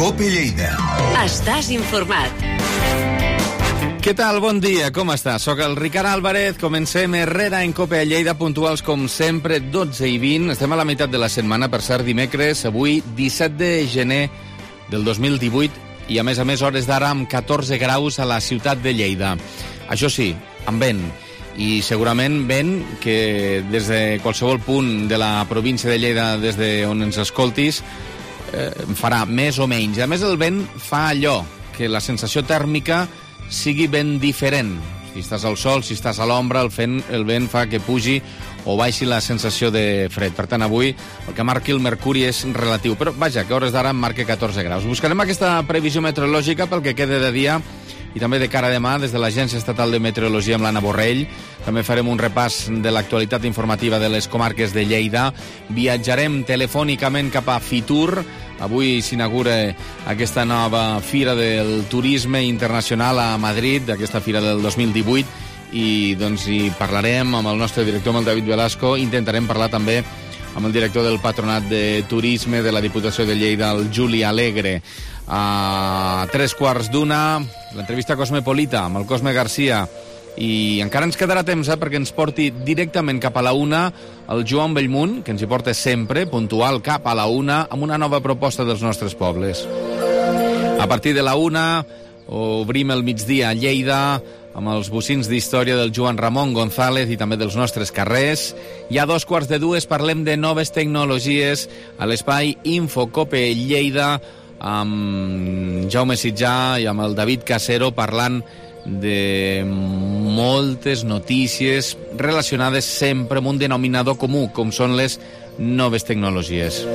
COPE Lleida. Estàs informat. Què tal? Bon dia, com estàs? Soc el Ricard Álvarez, comencem Herrera en COPE a Lleida, puntuals com sempre, 12 i 20. Estem a la meitat de la setmana, per cert, dimecres, avui 17 de gener del 2018, i a més, hores d'ara amb 14 graus a la ciutat de Lleida. Això sí, amb vent, i segurament vent que des de qualsevol punt de la província de Lleida, des d'on ens escoltis, farà més o menys. A més, el vent fa allò, que la sensació tèrmica sigui ben diferent. Si estàs al sol, si estàs a l'ombra, el vent fa que pugi o baixi la sensació de fred. Per tant, avui el que marqui el mercuri és relatiu. Però vaja, que a hores d'ara em marca 14 graus. Buscarem aquesta previsió meteorològica pel que quede de dia i també de cara a demà des de l'Agència Estatal de Meteorologia amb l'Anna Borrell. També farem un repàs de l'actualitat informativa de les comarques de Lleida. Viatjarem telefònicament cap a Fitur. Avui s'inaugura aquesta nova Fira del Turisme Internacional a Madrid, aquesta Fira del 2018, i doncs hi parlarem amb el nostre director, amb el David Velasco. Intentarem parlar també amb el director del Patronat de Turisme de la Diputació de Lleida, el Juli Alegre. A 3:15, l'entrevista cosmopolita amb el Cosme Garcia. I encara ens quedarà temps perquè ens porti directament cap a la 1 el Joan Bellmunt, que ens hi porta sempre, puntual cap a la 1, amb una nova proposta dels nostres pobles. A partir de la 1 obrim el migdia a Lleida amb els bocins d'història del Joan Ramon González i també dels nostres carrers. I a 2:15 parlem de noves tecnologies a l'espai Infocope Lleida amb Jaume Sitjà i amb el David Casero parlant de moltes notícies relacionades sempre amb un denominador comú, com són les noves tecnologies.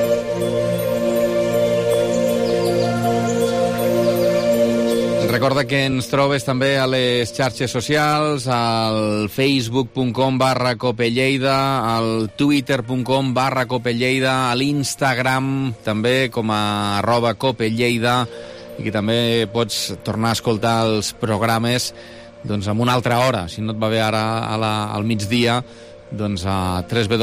Recorda que ens trobes també a les xarxes socials, al facebook.com/copelleida, al twitter.com/copelleida, a l'Instagram també com a @copelleida, i que també pots tornar a escoltar els programes doncs, en una altra hora. Si no et va bé ara al migdia, doncs a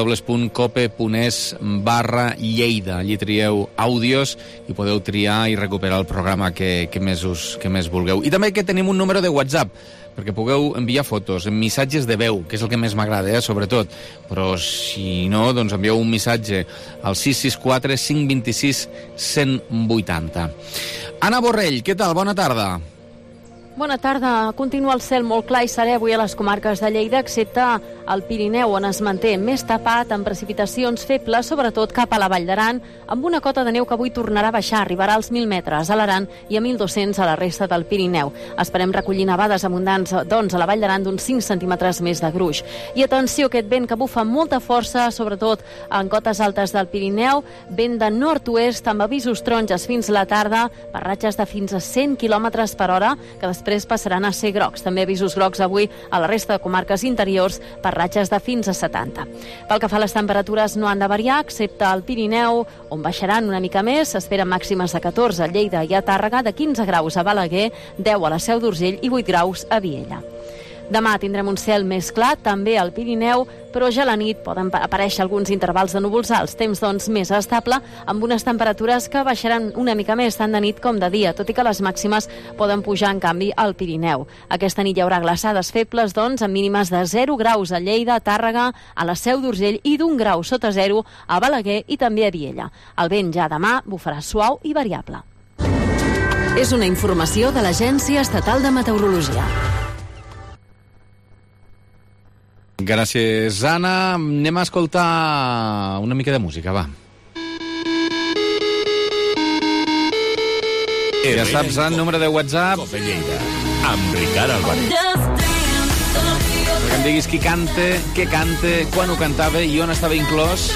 www.cope.es/Lleida. Allí trieu àudios i podeu triar i recuperar el programa que més vulgueu. I també que tenim un número de WhatsApp, perquè pugueu enviar fotos, en missatges de veu, que és el que més m'agrada, sobretot. Però si no, doncs envieu un missatge al 664 526 180. Anna Borrell, què tal? Bona tarda. Bona tarda. Continua el cel molt clar i serè avui a les comarques de Lleida, excepte al Pirineu, on es manté més tapat, amb precipitacions febles, sobretot cap a la Vall d'Aran, amb una cota de neu que avui tornarà a baixar, arribarà als 1.000 metres a l'Aran i a 1.200 a la resta del Pirineu. Esperem recollir nevades abundants, doncs, a la Vall d'Aran d'uns 5 centímetres més de gruix. I atenció, aquest vent que bufa amb molta força, sobretot en cotes altes del Pirineu, vent de nord-oest amb avisos taronges fins la tarda, per ratxes de fins a 100 km per hora, que després passaran a ser grocs. També avisos grocs avui a la resta de comarques interiors per ratxes de fins a 70. Pel que fa a les temperatures no han de variar, excepte al Pirineu, on baixaran una mica més. S'esperen màximes de 14 a Lleida i a Tàrrega, de 15 graus a Balaguer, 10 a la Seu d'Urgell i 8 graus a Viella. Demà tindrem un cel més clar, també al Pirineu, però ja a la nit poden aparèixer alguns intervals de núvols alts, temps doncs més estable, amb unes temperatures que baixaran una mica més tant de nit com de dia, tot i que les màximes poden pujar en canvi al Pirineu. Aquesta nit hi haurà glaçades febles, doncs, amb mínimes de 0 graus a Lleida, a Tàrrega, a la Seu d'Urgell i d'1 grau sota 0 a Balaguer i també a Viella. El vent ja demà bufarà suau i variable. És una informació de l'Agència Estatal de Meteorologia. Gràcies, Anna. Anem a escoltar una mica de música, va. Ja saps, el número de WhatsApp. COPE Lleida, amb Ricard Álvarez. Que em diguis qui canta, què canta, quan ho cantava i on estava inclòs.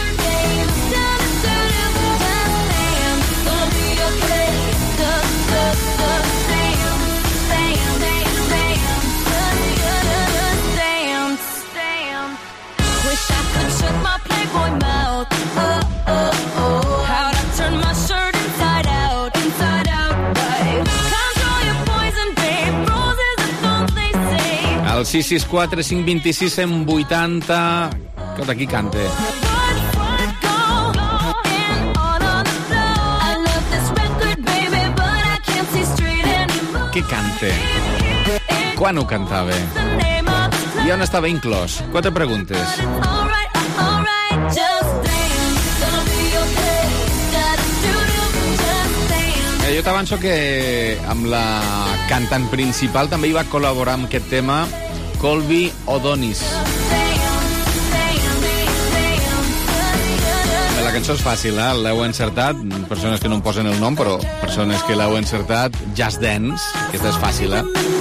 El 664 526 180. Escolta, qui canta? què canta? Quan ho cantava? I on estava inclòs? 4 preguntes. Jo t'avanço que amb la cantant principal també hi va col·laborar amb aquest tema Colby O'Donis. La cançó és fàcil, l'heu encertat. Persones que no em posen el nom, però persones que l'heu encertat. Just Dance, aquesta és fàcil,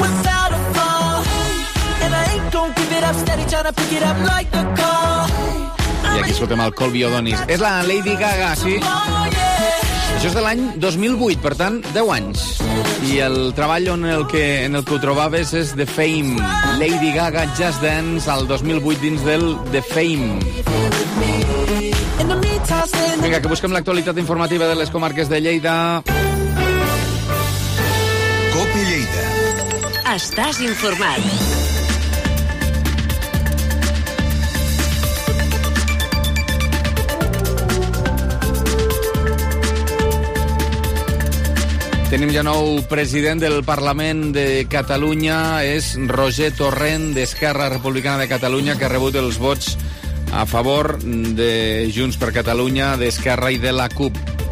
I aquí escoltem el Colby O'Donis. És la Lady Gaga, sí? Això és de l'any 2008, per tant, 10 anys. I el treball en el que ho trobaves és The Fame. Lady Gaga, Just Dance, al 2008 dins del The Fame. Vinga, que busquem l'actualitat informativa de les comarques de Lleida. COPE Lleida. Estàs informat. Tenim ja nou president del Parlament de Catalunya, és Roger Torrent, d'Esquerra Republicana de Catalunya, que ha rebut els vots a favor de Junts per Catalunya, d'Esquerra i de la CUP.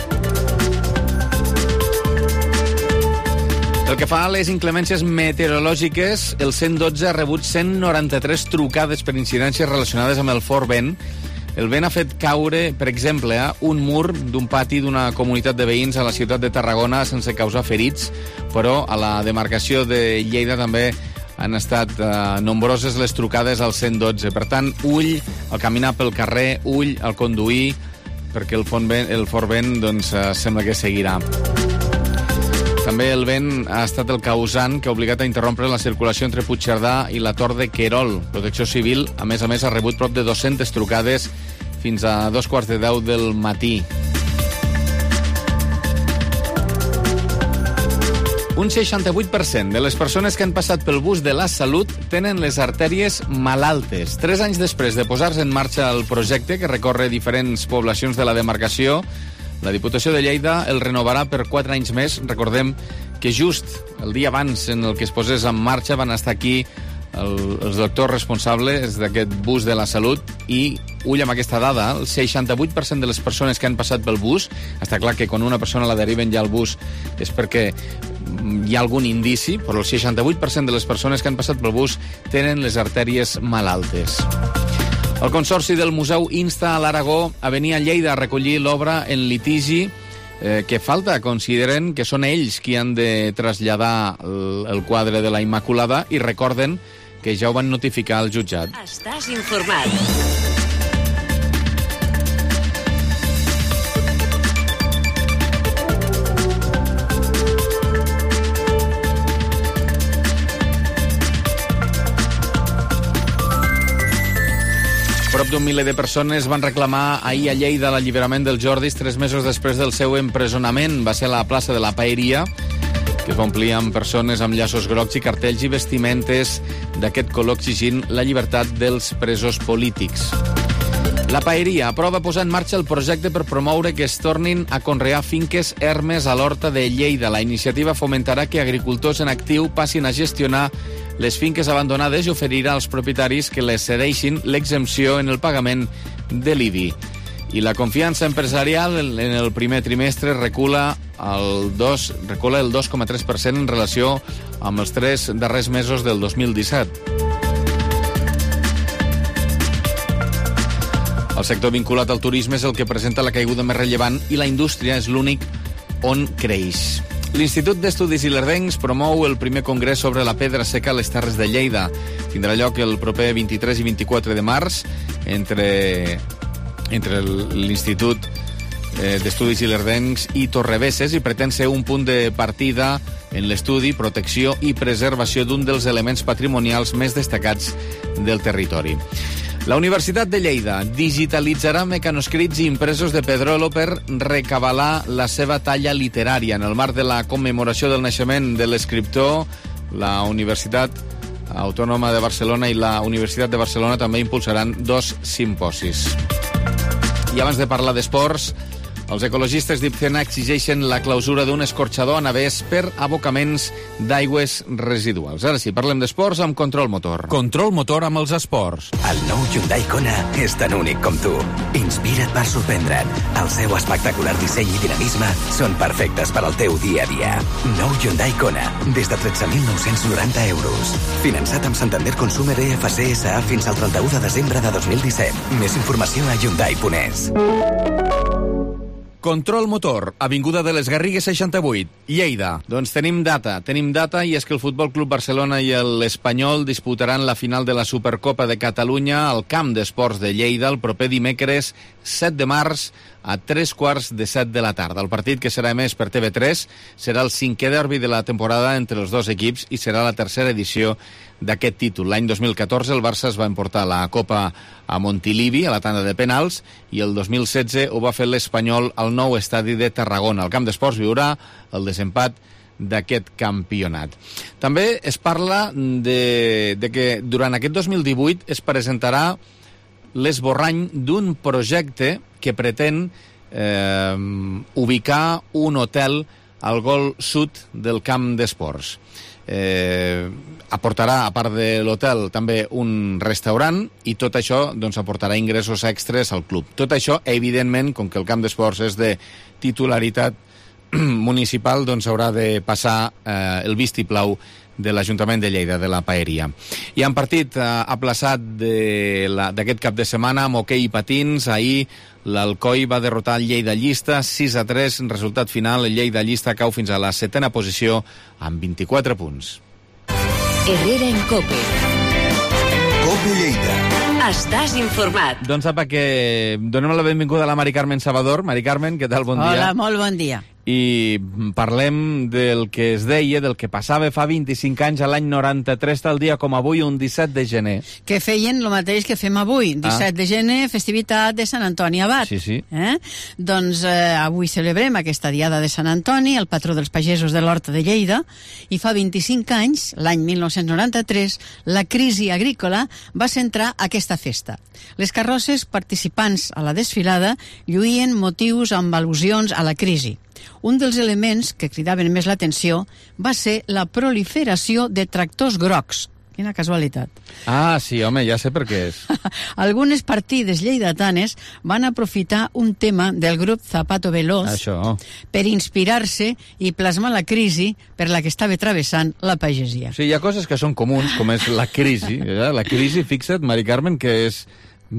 Pel que fa a les inclemències meteorològiques, el 112 ha rebut 193 trucades per incidències relacionades amb el fort vent. El vent ha fet caure, per exemple, un mur d'un pati d'una comunitat de veïns a la ciutat de Tarragona sense causar ferits, però a la demarcació de Lleida també han estat nombroses les trucades al 112. Per tant, ull al caminar pel carrer, ull al conduir, perquè el fort vent doncs, sembla que seguirà. També el vent ha estat el causant que ha obligat a interrompre la circulació entre Puigcerdà i la Tor de Querol. Protecció Civil, a més, ha rebut prop de 200 trucades fins a 2:15 del matí. Un 68% de les persones que han passat pel bus de la Salut tenen les artèries malaltes. 3 anys després de posar-se en marxa el projecte, que recorre diferents poblacions de la demarcació, la Diputació de Lleida el renovarà per 4 anys més. Recordem que just el dia abans en el que es posés en marxa van estar aquí els doctors responsables d'aquest bus de la Salut i, ull amb aquesta dada, el 68% de les persones que han passat pel bus, està clar que quan una persona la deriven ja al bus és perquè hi ha algun indici, però el 68% de les persones que han passat pel bus tenen les artèries malaltes. El Consorci del Museu insta a l'Aragó a venir a Lleida a recollir l'obra en litigi que falta. Consideren que són ells qui han de traslladar el quadre de la Immaculada i recorden que ja ho van notificar al jutjat. Estàs informat. Prop d'un miler de persones van reclamar ahir a Lleida l'alliberament dels Jordis 3 mesos després del seu empresonament. Va ser a la plaça de la Paeria, que es va omplir amb persones amb llaços grocs i cartells i vestimentes d'aquest color exigint la llibertat dels presos polítics. La Paeria aprova posar en marxa el projecte per promoure que es tornin a conrear finques ermes a l'Horta de Lleida. La iniciativa fomentarà que agricultors en actiu passin a gestionar les finques abandonades i oferirà als propietaris que les cedeixin l'exempció en el pagament de l'IBI. I la confiança empresarial en el primer trimestre recula el 2,3% en relació amb els 3 darrers mesos del 2017. El sector vinculat al turisme és el que presenta la caiguda més rellevant i la indústria és l'únic on creix. L'Institut d'Estudis Ilerdencs promou el primer congrés sobre la pedra seca a les Terres de Lleida. Tindrà lloc el proper 23 i 24 de març entre l'Institut d'Estudis Ilerdencs i Torrebesses i pretén ser un punt de partida en l'estudi, protecció i preservació d'un dels elements patrimonials més destacats del territori. La Universitat de Lleida digitalitzarà mecanoscrits i impresos de Pedrolo per recabalar la seva talla literària. En el marc de la commemoració del naixement de l'escriptor, la Universitat Autònoma de Barcelona i la Universitat de Barcelona també impulsaran 2 simposis. I abans de parlar d'esports, Els ecologistes d'Ipcena exigeixen la clausura d'un escorxador a Navès per abocaments d'aigües residuals. Ara sí, parlem d'esports amb Control Motor. Control Motor amb els esports. El nou Hyundai Kona és tan únic com tu. Inspira't per sorprendre't. El seu espectacular disseny i dinamisme són perfectes per al teu dia a dia. Nou Hyundai Kona, des de 13.990 euros. Finançat amb Santander Consumer EFC SA fins al 31 de desembre de 2017. Més informació a Hyundai.es. Control Motor, Avinguda de les Garrigues 68, Lleida. Doncs tenim data, i és que el Futbol Club Barcelona i l'Espanyol disputaran la final de la Supercopa de Catalunya al Camp d'Esports de Lleida el proper dimecres 7 de març a 3:15 de la tarda. El partit, que serà emès per TV3, serà el 5è derbi de la temporada entre els dos equips i serà la tercera edició d'aquest títol. L'any 2014 el Barça es va emportar la Copa a Montilivi, a la tanda de penals, i el 2016 ho va fer l'Espanyol al nou estadi de Tarragona. El Camp d'Esports viurà el desempat d'aquest campionat. També es parla de que durant aquest 2018 es presentarà l'esborrany d'un projecte que pretén ubicar un hotel al gol sud del Camp d'Esports. Aportarà, a part de l'hotel, també un restaurant, i tot això doncs, aportarà ingressos extres al club. Tot això, evidentment, com que el Camp d'Esports és de titularitat municipal, doncs haurà de passar el vistiplau de l'Ajuntament de Lleida, de la Paeria. I en partit aplaçat d'aquest cap de setmana, amb hoquei i patins, ahir l'Alcoi va derrotar el Lleida Llista 6-3, resultat final, el Lleida Llista cau fins a la 7a posició amb 24 punts. Herrera en COPE. COPE Lleida. Estàs informat. Doncs apa, que donem la benvinguda a la Mari Carmen Salvador. Mari Carmen, què tal? Bon dia. Hola, molt bon dia. I parlem del que es deia, del que passava fa 25 anys, a l'any 93, tal dia com avui, un 17 de gener. Que feien el mateix que fem avui, 17 de gener, festivitat de Sant Antoni Abat. Sí, sí. Doncs avui celebrem aquesta diada de Sant Antoni, el patró dels pagesos de l'Horta de Lleida, i fa 25 anys, l'any 1993, la crisi agrícola va centrar aquesta festa. Les carrosses participants a la desfilada lluïen motius amb al·lusions a la crisi. Un dels elements que cridaven més l'atenció va ser la proliferació de tractors grocs. Quina casualitat. Ah, sí, home, ja sé per què és. Algunes partides lleidatanes van aprofitar un tema del grup Zapato Veloz per inspirar-se i plasmar la crisi per la que estava travessant la pagesia. Sí, hi ha coses que són comuns, com és la crisi. La crisi, fixa't, Mari Carmen, que és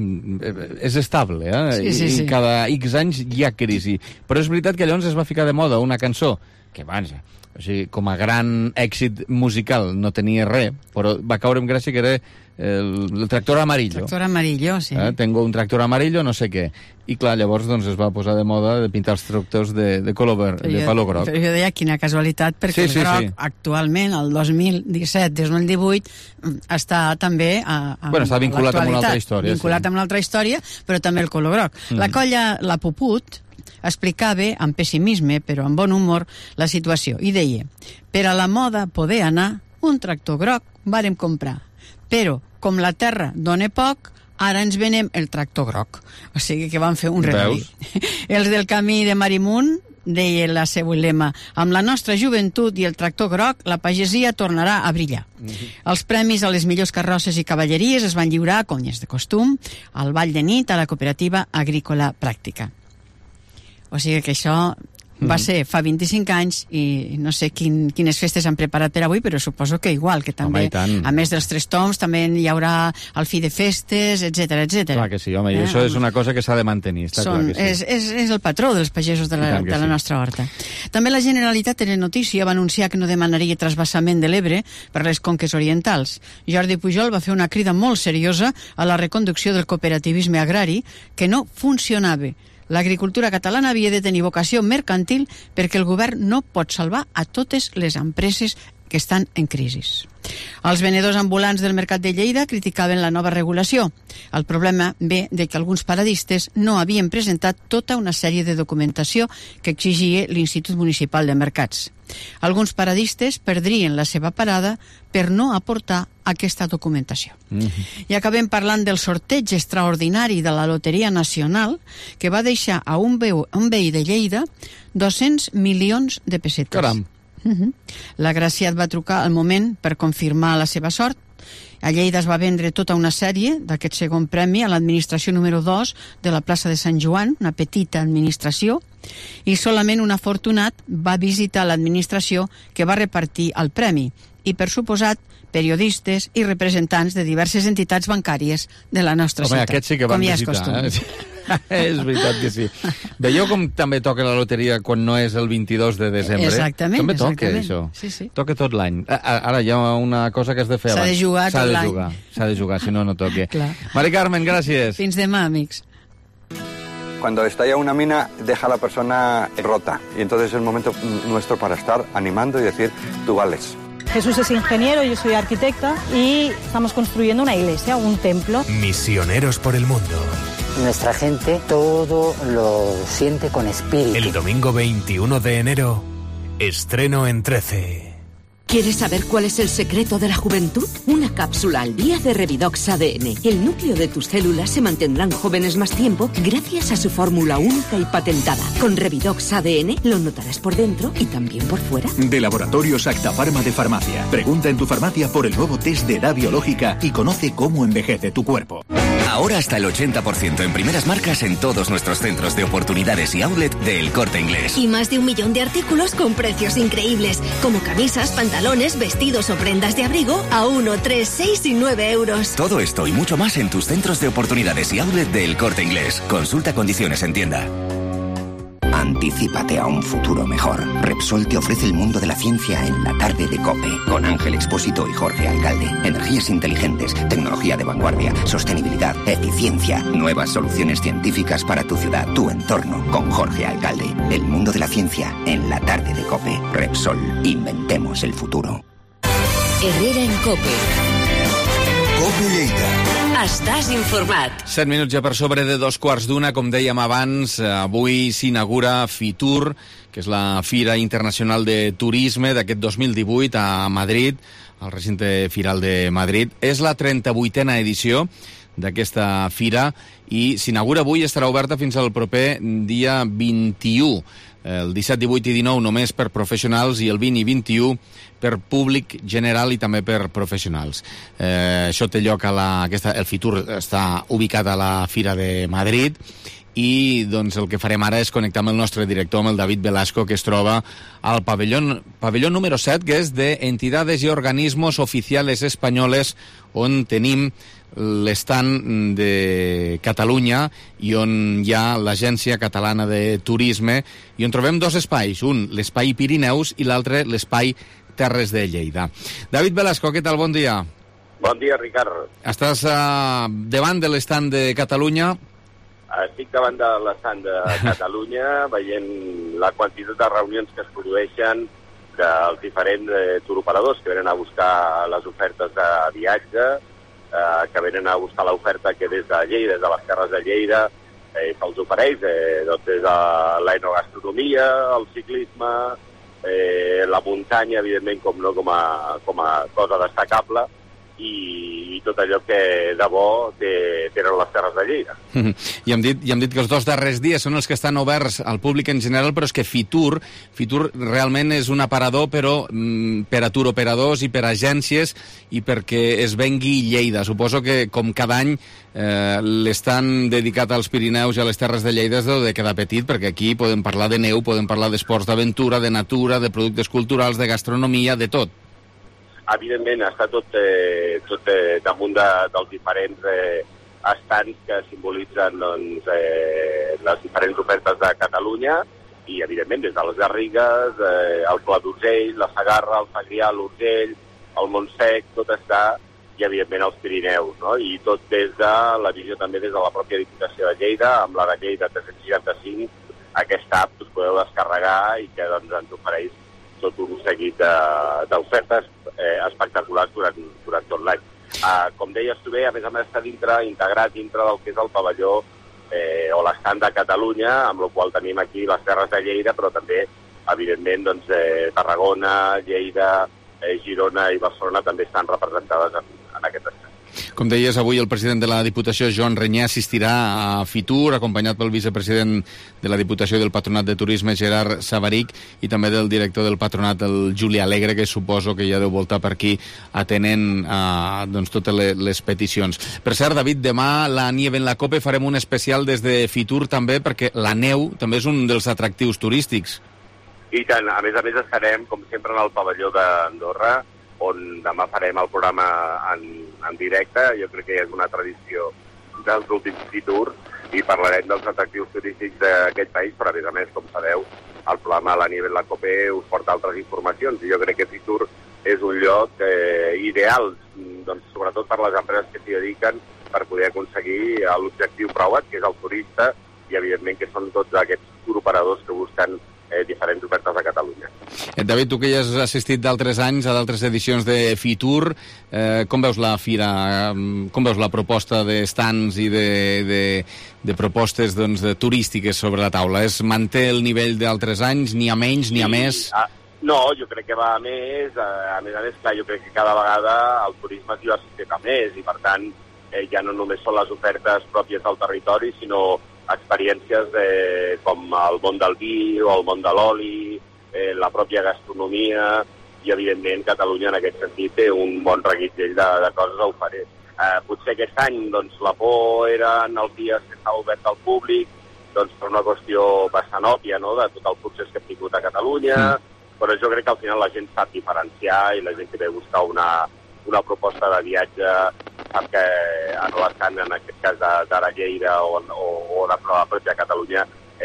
estable, Sí. I cada X anys hi ha crisi. Però és veritat que llavors es va ficar de moda una cançó que, vaja, o sigui, com a gran èxit musical no tenia res, però va caure en gràcia, que era el tractor amarillo. Tractor amarillo, sí. Tengo un tractor amarillo, no sé què. I clar, llavors doncs, es va posar de moda de pintar els tractors de color verd, de palo groc. Però jo deia quina casualitat, perquè el groc actualment, el 2017-2018, està també està vinculat amb una altra història. Vinculat amb una altra història, però també el color groc. La colla La Puput explicava, amb pessimisme, però amb bon humor, la situació. I deia, per a la moda poder anar, un tractor groc vàrem comprar. Però, com la terra dona poc, ara ens venem el tractor groc. O sigui que van fer un remei. Els del camí de Marimunt, deia la seu lema, amb la nostra joventut i el tractor groc, la pagesia tornarà a brillar. Els premis a les millors carrosses i cavalleries es van lliurar, com és de costum, al ball de nit a la cooperativa agrícola pràctica. O sigui que això va ser fa 25 anys i no sé quines festes han preparat per avui, però suposo que igual, que també, a més dels 3 toms, també hi haurà el fi de festes, etc. Clar que sí, home, i això és una cosa que s'ha de mantenir, està clar que sí. És el patró dels pagesos de la nostra horta. També la Generalitat Telenotícia va anunciar que no demanaria trasbassament de l'Ebre per les conques orientals. Jordi Pujol va fer una crida molt seriosa a la reconducció del cooperativisme agrari, que no funcionava. L'agricultura catalana havia de tenir vocació mercantil perquè el govern no pot salvar a totes les empreses que estan en crisi. Els venedors ambulants del Mercat de Lleida criticaven la nova regulació. El problema ve de que alguns paradistes no havien presentat tota una sèrie de documentació que exigia l'Institut Municipal de Mercats. Alguns paradistes perdrien la seva parada per no aportar aquesta documentació. I acabem parlant del sorteig extraordinari de la Loteria Nacional, que va deixar a un veí de Lleida 200 milions de pessetes. Caram! L'agraciat va trucar al moment per confirmar la seva sort. A Lleida es va vendre tota una sèrie d'aquest segon premi a l'administració número 2 de la plaça de Sant Joan, una petita administració, i solament un afortunat va visitar l'administració que va repartir el premi, i per suposat periodistes i representants de diverses entitats bancàries de la nostra ciutat. Home, aquests sí que van visitar. És veritat que sí. Veieu com també toca la loteria quan no és el 22 de desembre? Exactament. També toca això. Sí. Toca tot l'any. Ara hi ha una cosa que has de fer abans. S'ha de jugar tot l'any. S'ha de jugar, si no, no toca. Clar. Mari Carmen, gràcies. Fins demà, amics. Cuando estalla una mina, deja a la persona rota. Y entonces es el momento nuestro para estar animando y decir, tú vales. Jesús es ingeniero, yo soy arquitecta y estamos construyendo una iglesia, un templo. Misioneros por el mundo. Nuestra gente todo lo siente con espíritu. El domingo 21 de enero, estreno en 13. ¿Quieres saber cuál es el secreto de la juventud? Una cápsula al día de Revidox ADN. El núcleo de tus células se mantendrán jóvenes más tiempo gracias a su fórmula única y patentada. Con Revidox ADN lo notarás por dentro y también por fuera. De Laboratorios Acta Pharma de Farmacia. Pregunta en tu farmacia por el nuevo test de edad biológica y conoce cómo envejece tu cuerpo. Ahora hasta el 80% en primeras marcas en todos nuestros centros de oportunidades y outlet de El Corte Inglés. Y más de 1 millón de artículos con precios increíbles, como camisas, pantalones, vestidos o prendas de abrigo a 1, 3, 6 y 9 euros. Todo esto y mucho más en tus centros de oportunidades y outlet de El Corte Inglés. Consulta condiciones en tienda. Anticípate a un futuro mejor. Repsol te ofrece el mundo de la ciencia en la tarde de COPE, con Ángel Expósito y Jorge Alcalde. Energías inteligentes, tecnología de vanguardia, sostenibilidad, eficiencia, nuevas soluciones científicas para tu ciudad, tu entorno, con Jorge Alcalde. El mundo de la ciencia en la tarde de COPE. Repsol, inventemos el futuro. Herrera en COPE. COPE Lleida. Estàs informat. 7 minuts ja per sobre de 2:15, com dèiem abans, avui s'inaugura Fitur, que és la Fira Internacional de Turisme d'aquest 2018 a Madrid, al recinte firal de Madrid. És la 38a edició d'aquesta fira i s'inaugura avui i estarà oberta fins al proper dia 21. El 17, 18 i 19 només per professionals i el 20 i 21 per públic general i també per professionals. Això té lloc el Fitur està ubicat a la Fira de Madrid i doncs el que farem ara és connectar amb el nostre director, amb el David Velasco, que es troba al pavelló número 7, que és de Entidades y Organismos Oficiales Españoles, on tenim l'estand de Catalunya i on hi ha l'Agència Catalana de Turisme i on trobem dos espais, un l'espai Pirineus i l'altre l'espai Terres de Lleida. David Velasco, què tal? Bon dia. Bon dia, Ricard. Estàs davant de l'estand de Catalunya? Estic davant de l'estand de Catalunya veient la quantitat de reunions que es produeixen dels diferents turoperadors que venen a buscar les ofertes de viatge, que venen a buscar l'oferta que des de Lleida, des de les Terres de Lleida, se'ls ofereix, des de l'enogastronomia, el ciclisme, la muntanya, evidentment, com a cosa destacable, i tot allò que de bo tenen les Terres de Lleida. I hem dit que els dos darrers dies són els que estan oberts al públic en general, però és que Fitur realment és un aparador, però per a turoperadors i per a agències i perquè es vengui Lleida. Suposo que, com cada any, l'estant dedicat als Pirineus i a les Terres de Lleida és de quedar petit, perquè aquí podem parlar de neu, podem parlar d'esports d'aventura, de natura, de productes culturals, de gastronomia, de tot. Evidentment, està tot damunt dels diferents estands que simbolitzen les diferents ofertes de Catalunya i, evidentment, des de les Garrigues, el Pla d'Urgell, la Segarra, el Segrià, l'Urgell, el Montsec, tot està, i, evidentment, els Pirineus, no? I tot des de la visió també des de la pròpia Diputació de Lleida, amb la de Lleida 365, aquesta app us podeu descarregar i que ens ofereix tot un seguit d'ofertes espectaculars durant tot l'any. Com deies tu bé, a més està integrat dintre del que és el pavelló o l'estand de Catalunya, amb la qual tenim aquí les Terres de Lleida, però també, evidentment, doncs, Tarragona, Lleida, Girona i Barcelona també estan representades en aquest estand. Com deies, avui el president de la Diputació, Joan Renyà, assistirà a Fitur, acompanyat pel vicepresident de la Diputació i del Patronat de Turisme, Gerard Savaric, i també del director del Patronat, el Juli Alegre, que suposo que ja deu voltar per aquí atenent doncs, totes les peticions. Per cert, David, demà la Nieve en la Cope farem un especial des de Fitur també, perquè la neu també és un dels atractius turístics. I tant, a més estarem, com sempre, en el pavelló d'Andorra, on demà farem el programa en directe. Jo crec que és una tradició dels últims Fitur i parlarem dels atractius turístics d'aquest país, però a més, com sabeu, el programa La Nieve en la Cope us porta altres informacions i jo crec que Fitur és un lloc ideal, doncs, sobretot per les empreses que s'hi dediquen, per poder aconseguir l'objectiu preuat, que és el turista, i evidentment que són tots aquests touroperadors que busquen diferents ofertes a Catalunya. David, tu que ja has assistit d'altres anys a d'altres edicions de Fitur, com veus la fira, com veus la proposta d'estants i de propostes doncs, turístiques sobre la taula? Es manté el nivell d'altres anys, ni a menys, ni a més? No, jo crec que va a més. A més, clar, jo crec que cada vegada el turisme es diversifica més i, per tant, ja no només són les ofertes pròpies del territori, sinó experiències com el món del vi o el món de l'oli, la pròpia gastronomia, i evidentment Catalunya en aquest sentit té un bon reguitzell de coses a oferir. Potser aquest any doncs, la por eren els dies que estava obert al públic, doncs per una qüestió bastant òbvia, no?, de tot el procés que hem tingut a Catalunya, però jo crec que al final la gent sap diferenciar i la gent que ve a buscar una proposta de viatge sap que en l'estant, en aquest cas d'ara Lleida o de la pròpia Catalunya,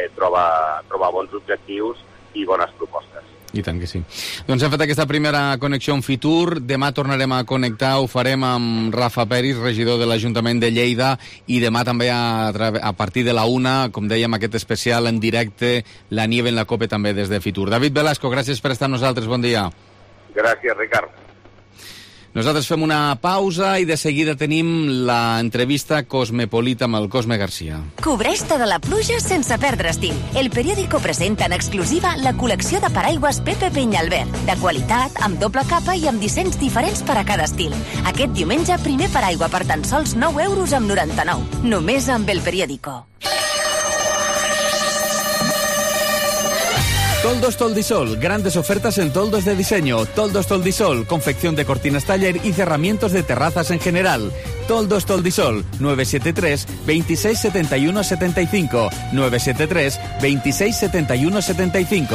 troba bons objectius i bones propostes. I tant que sí. Doncs hem fet aquesta primera connexió amb Fitur. Demà tornarem a connectar, ho farem amb Rafa Peris, regidor de l'Ajuntament de Lleida, i demà també a partir de la 1, com dèiem, aquest especial en directe, La Nieve en la Cope també des de Fitur. David Velasco, gràcies per estar amb nosaltres, bon dia. Gràcies, Ricard. Nosaltres fem una pausa i de seguida tenim l'entrevista Cosmopolita amb el Cosme Garcia. Cobreix-te de la pluja sense perdre estil. El periòdico presenta en exclusiva la col·lecció de paraigües Pepe Peñalver, de qualitat, amb doble capa i amb dissenys diferents per a cada estil. Aquest diumenge, primer paraigua per tan sols 9,99 €. Només amb el periòdico. Toldos Toldisol, grandes ofertas en toldos de diseño. Toldos Toldisol, confección de cortinas taller y cerramientos de terrazas en general. Toldos Toldisol, 973 26 71 75, 973 26 71 75.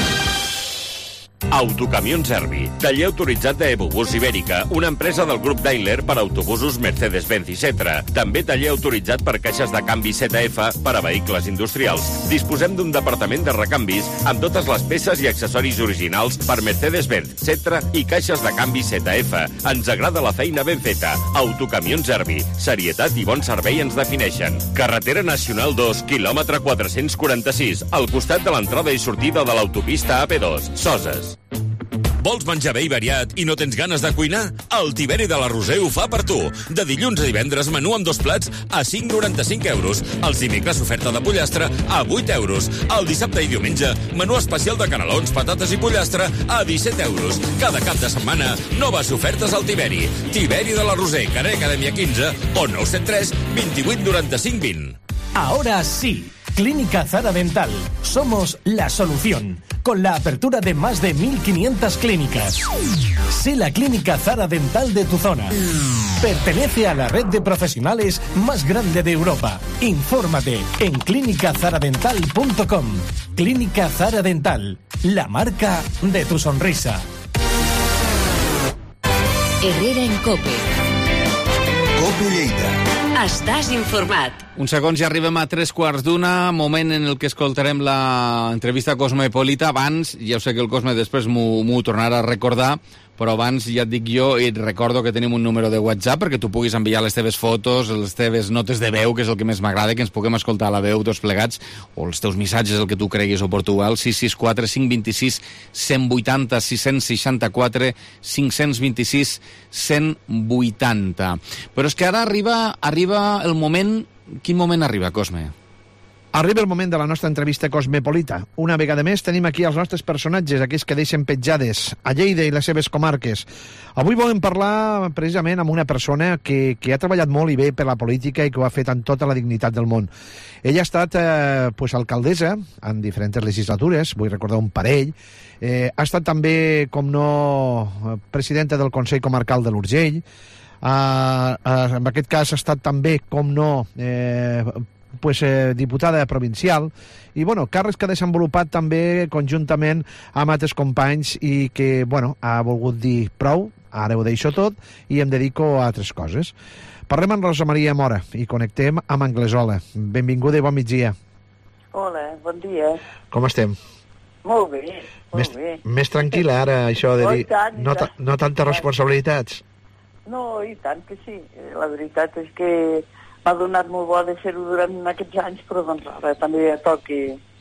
Autocamions Servi, taller autoritzat d'Ebobús Ibèrica, una empresa del grup Daimler per autobusos Mercedes-Benz i Setra. També taller autoritzat per caixes de canvi ZF per a vehicles industrials. Disposem d'un departament de recanvis amb totes les peces i accessoris originals per Mercedes-Benz, Setra i caixes de canvi ZF. Ens agrada la feina ben feta. Autocamions Servi, serietat i bon servei ens defineixen. Carretera Nacional 2, quilòmetre 446, al costat de l'entrada i sortida de l'autopista AP2, Soses. Vols menjar bé i variat i no tens ganes de cuinar? El Tiberi de la Roser ho fa per tu. De dilluns a divendres, menú amb 2 plats a 5,95 €. Els dimecres, oferta de pollastre a 8 €. El dissabte i diumenge, menú especial de canelons, patates i pollastre a 17 €. Cada cap de setmana, noves ofertes al Tiberi. Tiberi de la Roser, carrer Acadèmia 15 o 973 28 95 20. Ahora sí, Clínica Zara Dental. Somos la solución. Con la apertura de más de 1.500 clínicas. Sé la Clínica Zara Dental de tu zona. Pertenece a la red de profesionales más grande de Europa. Infórmate en clinicazaradental.com. Clínica Zara Dental, la marca de tu sonrisa. Herrera en COPE. COPE Lleida. Estàs informat. Uns segons i arribem a 3:15, moment en el que escoltarem l'entrevista cosmopolita. Abans, ja sé que el Cosme després m'ho tornarà a recordar, però abans ja et dic jo i et recordo que tenim un número de WhatsApp perquè tu puguis enviar les teves fotos, les teves notes de veu, que és el que més m'agrada, que ens puguem escoltar a la veu tots plegats, o els teus missatges, el que tu creguis oportú, al 664 526 180 664 526 180. Però és que ara arriba el moment... Quin moment arriba, Cosme? Arriba el moment de la nostra entrevista cosmopolita. Una vegada més tenim aquí els nostres personatges, aquells que deixen petjades a Lleida i les seves comarques. Avui volem parlar precisament amb una persona que ha treballat molt i bé per la política i que ho ha fet amb tota la dignitat del món. Ella ha estat alcaldessa en diferents legislatures, vull recordar un parell. Ha estat també, com no, presidenta del Consell Comarcal de l'Urgell. En aquest cas ha estat també, com no, diputada provincial i, càrrecs que ha desenvolupat també conjuntament amb altres companys i que, ha volgut dir prou, ara ho deixo tot i em dedico a altres coses. Parlem amb Rosa Maria Mora i connectem amb Anglesola. Benvinguda i bon migdia. Hola, bon dia. Com estem? Molt bé, molt bé. Més tranquil·la ara, això de dir no tantes responsabilitats. No, i tant que sí. La veritat és que m'ha donat molt bo de fer-ho durant aquests anys, però doncs ara també toca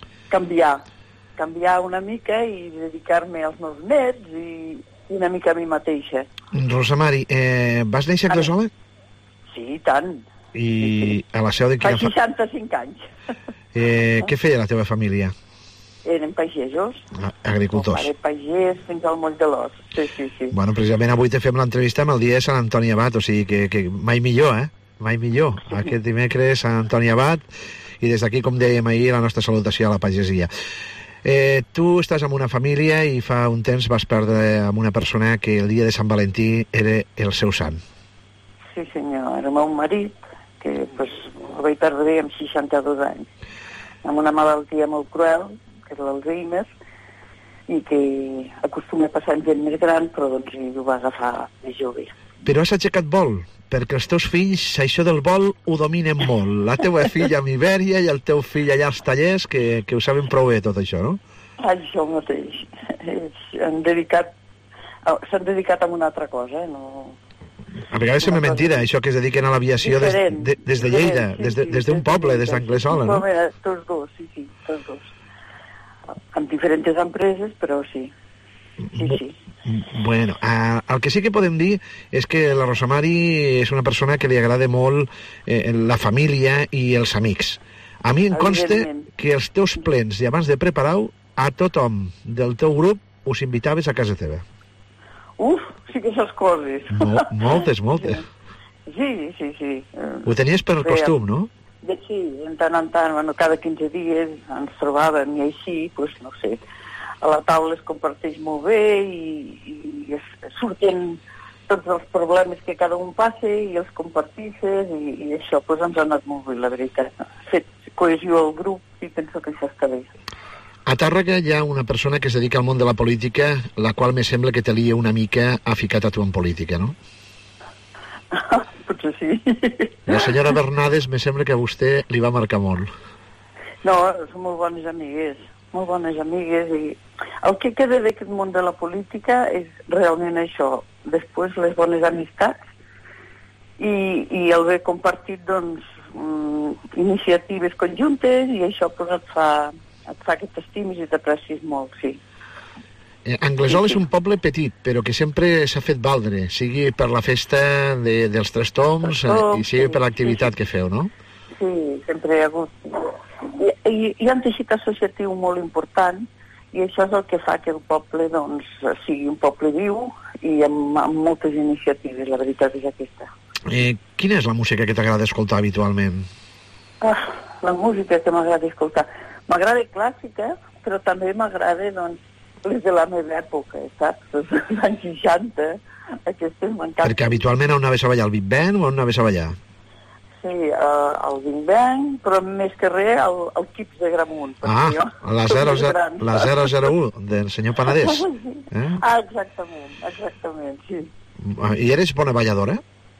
canviar una mica i dedicar-me als meus nets i una mica a mi mateixa. Rosa Mari, vas néixer a Anglesola? Sí, i tant. I a la seu de quina... Fa 65 anys. Què feia la teva família? Eren pagesos. Agricultors. Mon pare pagès fins al moll de l'os. Sí. Bueno, precisament avui te fem l'entrevista amb el dia de Sant Antoni Abat, o sigui que mai millor, mai millor. Aquest dimecres Sant Antoni Abat, i des d'aquí, com dèiem ahir, la nostra salutació a la pagesia. Tu estàs amb una família i fa un temps vas perdre amb una persona que el dia de Sant Valentí era el seu sant. Sí, senyor. Era el meu marit, que el vaig perdre amb 62 anys, amb una malaltia molt cruel, que és l'Alzheimer, i que acostuma a passar amb gent més gran, però doncs ho va agafar de jove. Però has aixecat vol, perquè els teus fills això del vol ho dominen molt. La teva filla amb Ibèria i el teu fill allà als tallers, que ho saben prou bé tot això, no? Això mateix. S'han dedicat a una altra cosa, no... A vegades sembla mentida, això que es dediquen a l'aviació des de Lleida, des d'un poble, des d'Anglesola, no? Tots dos, sí, tots dos. Amb diferents empreses, però sí. Sí. Bueno, el que sí que podem dir és que la Rosa Mari és una persona que li agrada molt la família i els amics. A mi em consta que els teus plens i abans de preparar-ho, a tothom del teu grup us invitaves a casa teva. Sí que saps coses. Moltes. Sí. Ho tenies per costum, no? Sí, en tant, cada 15 dies ens trobàvem i així, no sé, a la taula es comparteix molt bé i surten tots els problemes que cada un passa i els compartisses i això ens ha anat molt bé, la veritat. Ha fet cohesió al grup i penso que això està bé. A Tàrrega hi ha una persona que es dedica al món de la política, la qual me sembla que te lia una mica ha ficat a tu en política, no? Potser sí. La senyora Bernades me sembla que a vostè li va marcar molt. No, són molt bones amigues i el que queda d'aquest món de la política és realment això, després les bones amistats i el bé compartit, doncs, iniciatives conjuntes i això et fa que t'estimis i t'aprecis molt, sí. Anglesola és un poble petit, però que sempre s'ha fet valdre, sigui per la festa dels Tres Toms i sigui per l'activitat que feu, no? Sí, sempre hi ha hagut. Hi ha un teixit associatiu molt important i això és el que fa que el poble sigui un poble viu i amb moltes iniciatives, la veritat és aquesta. Quina és la música que t'agrada escoltar habitualment? La música que m'agrada escoltar. M'agrada clàssica, però també m'agrada, les de la meva època, saps? Els anys 60, aquestes m'encanten. Perquè habitualment on anaves a ballar, al Big Band o on anaves a ballar? Sí, al Big Band, però més que res al Quips de Gramunt. La 001 del senyor Panadès. Exactament, sí. I eres bona balladora?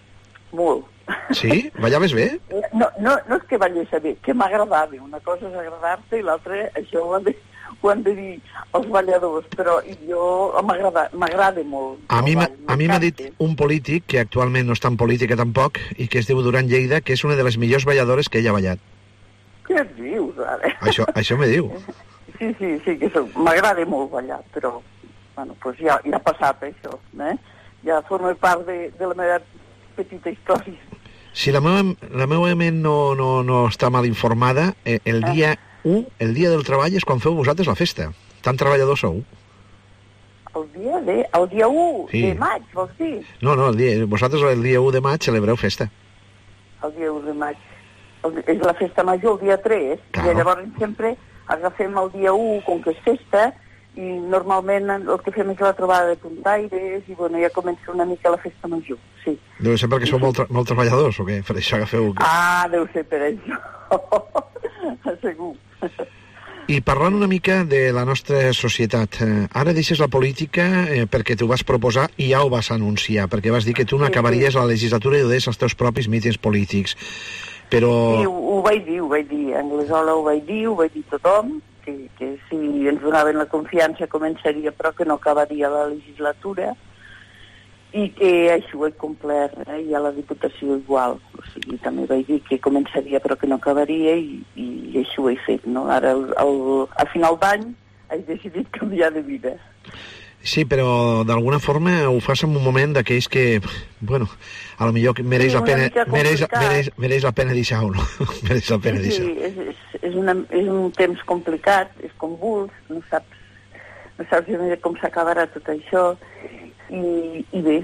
molt. Sí? Ballaves bé? No és que ballés bé, que m'agradava. Una cosa és agradar-te i l'altra, això ho han de dir els balladors, però jo m'agrada molt. A mi m'ha dit un polític, que actualment no està en política tampoc, i que es diu Duran Lleida, que és una de les millors balladores que ella ha ballat. Què et dius, ara? Això me diu. Sí, que m'agrada molt ballar, però bueno, pues ja ha passat això, ja forma part de la meva petita història. Si la meva ment no està mal informada, el dia 1, el dia del treball, és quan feu vosaltres la festa. Tan treballadors sou. El dia 1 sí. De maig, vols dir? No, vosaltres el dia 1 de maig celebreu festa. El dia 1 de maig. És la festa major, el dia 3, claro. I llavors sempre agafem el dia 1, com que és festa, i normalment el que fem és la trobada de puntaires i bueno, ja comença una mica la festa major, sí. Deu ser perquè sou molt treballadors o què? Per això agafeu... deu ser per això. Segur. I parlant una mica de la nostra societat, ara deixes la política perquè t'ho vas proposar i ja ho vas anunciar, perquè vas dir que tu no acabaries la legislatura i ho deies als teus propis mítings polítics, però... Sí, ho vaig dir, a Anglesola ho vaig dir tothom, que si ens donaven la confiança començaria, però que no acabaria la legislatura, i que això ho he complert, i a la Diputació igual. O sigui, també vaig dir que començaria però que no acabaria, i això ho he fet, no? Ara, a final d'any, he decidit canviar de vida. Sí, però d'alguna forma ho fas en un moment d'aquells que, bueno, a lo millor mereix la pena deixar-ho, no? Mereix la pena deixar-ho. Sí, és un temps complicat, és convuls, no saps com s'acabarà tot això, i bé,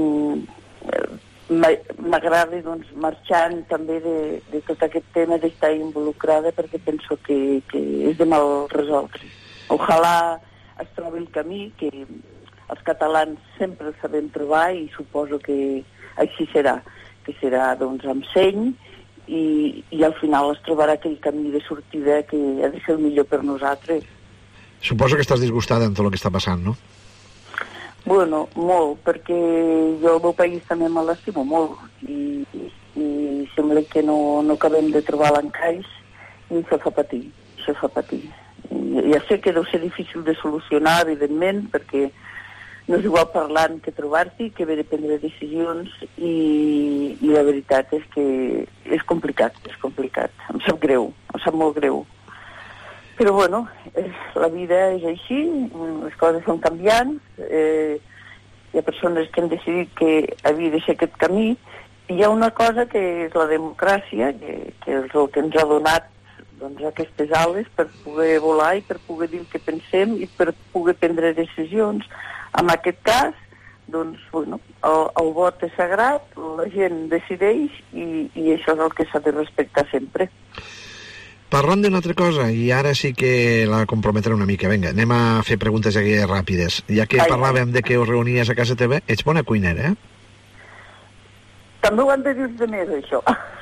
m'agrada doncs, marxant també de tot aquest tema d'estar involucrada perquè penso que és de mal resoldre. Ojalà es trobi el camí que els catalans sempre sabem trobar i suposo que així serà, que serà doncs amb seny i al final es trobarà aquell camí de sortida que ha de ser el millor per nosaltres. Suposo que estàs disgustada amb tot el que està passant, no? Bueno, molt, perquè jo el meu país també me l'estimo molt i sembla que no acabem de trobar l'encaix i això fa patir. Ja sé que deu ser difícil de solucionar, evidentment, perquè no és igual parlant que trobar-t'hi, que haver de prendre decisions i la veritat és que és complicat. Em sap greu, em sap molt greu. Però bueno, la vida és així, les coses són canviants, hi ha persones que han decidit que havia de ser aquest camí, i hi ha una cosa que és la democràcia, que és el que ens ha donat doncs, aquestes ales per poder volar i per poder dir el que pensem i per poder prendre decisions. En aquest cas, doncs, bueno, el vot és sagrat, la gent decideix i això és el que s'ha de respectar sempre. Parlant d'una altra cosa, i ara sí que la comprometré una mica, vinga, anem a fer preguntes aquí ràpides. Ja que parlàvem de que us reunies a casa teva, ets bona cuinera, També ho han de dir de més, això.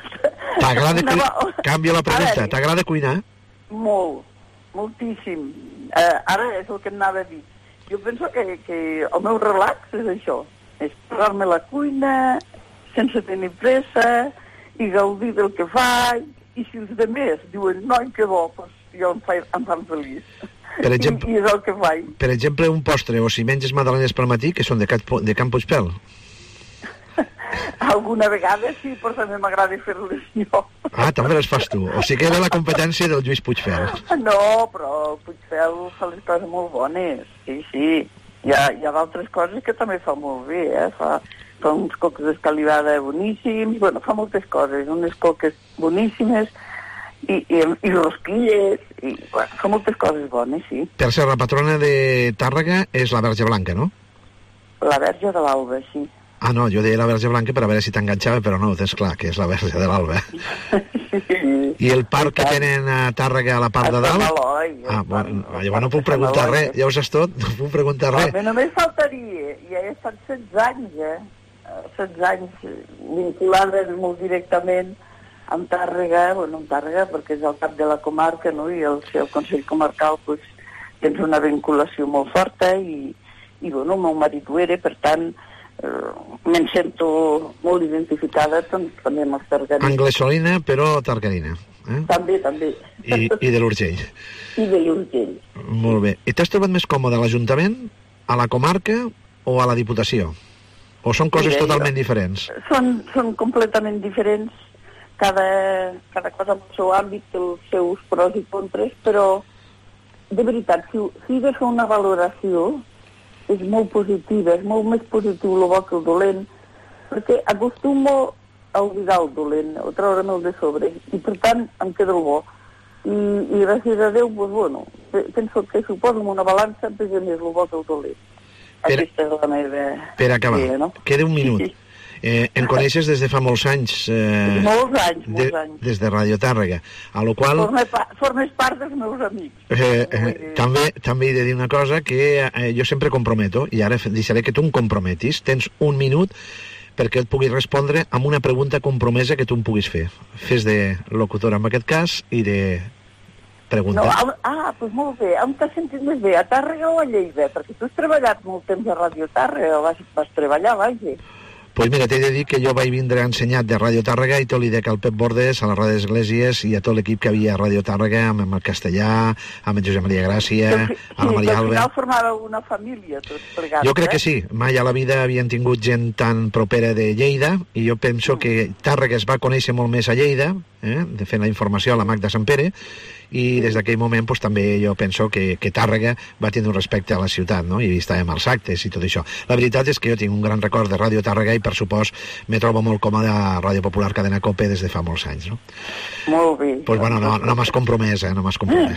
Canvia la pregunta, t'agrada cuinar? Molt, moltíssim. Ara és el que em anava a dir. Jo penso que el meu relax és això, és posar-me a la cuina sense tenir pressa i gaudir del que faig, i si els altres diuen, noi, que bo, doncs jo em fan feliç. I és el que faig. Per exemple, un postre, o si menges magdalenes pel matí, que són de Can Puigpèl. Alguna vegada sí, però també m'agrada fer-les jo. També les fas tu. O sigui que era la competència del Lluís Puigpèl. No, però Puigpèl fa les coses molt bones. Sí. Hi ha d'altres coses que també fa molt bé, Fa uns coques d'escalivada boníssims, bueno, fa moltes coses, unes coques boníssimes i rosquilles, i bueno, fa moltes coses bones, sí. Per ser la patrona de Tàrrega és la Verge Blanca, no? La Verge de l'Alba, sí. No, jo deia la Verge Blanca per a veure si t'enganxava, però no, tens clar que és la Verge de l'Alba. I el parc que tenen a Tàrrega a la part de dalt? Llavors no puc preguntar res, ja ho saps tot, no puc preguntar res. Només faltaria, ja he estat 16 anys, 16 anys vinculada molt directament amb Tàrrega, perquè és el cap de la comarca, no? I el Consell Comarcal, tens una vinculació molt forta i bueno, el meu marit ho era, per tant, me'n sento molt identificada també amb els targarins. Anglesolina, però targarina. També. I de l'Urgell. I de l'Urgell. Molt bé. I t'has trobat més còmode a l'Ajuntament, a la comarca o a la Diputació? O són coses totalment diferents? Són completament diferents. Cada cosa en el seu àmbit té els seus pros i contres, però de veritat, si he de fer una valoració, és molt positiva, és molt més positiu el bo que el dolent, perquè acostumo a oblidar el dolent, o treure'm el de sobre, i per tant em queda el bo. I gràcies a Déu, penso que suposo una balança pesa més el bo que el dolent. Aquesta és la meva... Per acabar, idea, no? queda un minut. Em coneixes des de fa molts anys. Molts anys. Des de Radio Tàrrega. A lo qual... Formes part dels meus amics. També he de dir una cosa que jo sempre comprometo, i ara deixaré que tu em comprometis. Tens un minut perquè et puguis respondre amb una pregunta compromesa que tu em puguis fer. Fes de locutora en aquest cas i de pregunta. Doncs molt bé. On t'has sentit més bé, a Tàrrega o a Lleida? Perquè tu has treballat molt temps a Radio Tàrrega, vas treballar, vaja. Pues mira, t'he de dir que jo vaig vindre ensenyat de Radio Tàrrega i tot li dec al Pep Bordes, a la Ràdio Esglésies i a tot l'equip que havia a Radio Tàrrega, amb el Castellà, amb el Josep Maria Gràcia, a la Maria Alba... Al final formàveu una família, tots plegats. Jo crec que sí. Mai a la vida havien tingut gent tan propera de Lleida i jo penso que Tàrrega es va conèixer molt més a Lleida, fent la informació a la Magda Sampere, i des d'aquell moment també jo penso que Tàrrega va tenir un respecte a la ciutat, no? I estàvem als actes i tot això. La veritat és que jo tinc un gran record de Ràdio Tàrrega i per supost me trobo molt còmode a Ràdio Popular Cadena Cope des de fa molts anys, no? Molt bé. Pues bueno, no m'has compromès, no m'has compromès.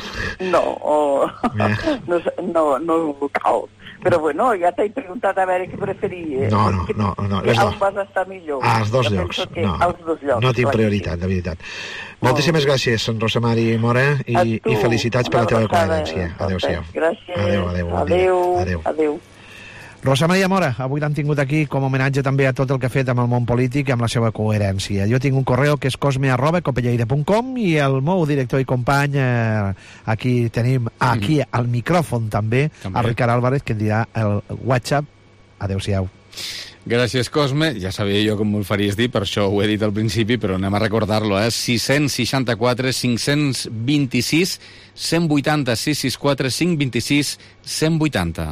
No cal. Però bueno, ja t'he preguntat a veure què preferies. No. On vas estar millor? Als dos llocs. No tinc prioritat, de veritat. Moltíssimes gràcies, Rosa Mari Mora, i felicitats per la teva coherència. Adéu-siau. Gràcies. Adéu. Rosa Maria Mora, avui l'han tingut aquí com a homenatge també a tot el que ha fet amb el món polític i amb la seva coherència. Jo tinc un correu que és cosme@copelleida.com i el meu director i company, aquí tenim al micròfon també, a Ricard Álvarez, que et dirà el WhatsApp. Adéu-siau. Gràcies, Cosme. Ja sabia jo com me'l faries dir, per això ho he dit al principi, però anem a recordar-lo, 664 526 180 664 526 180.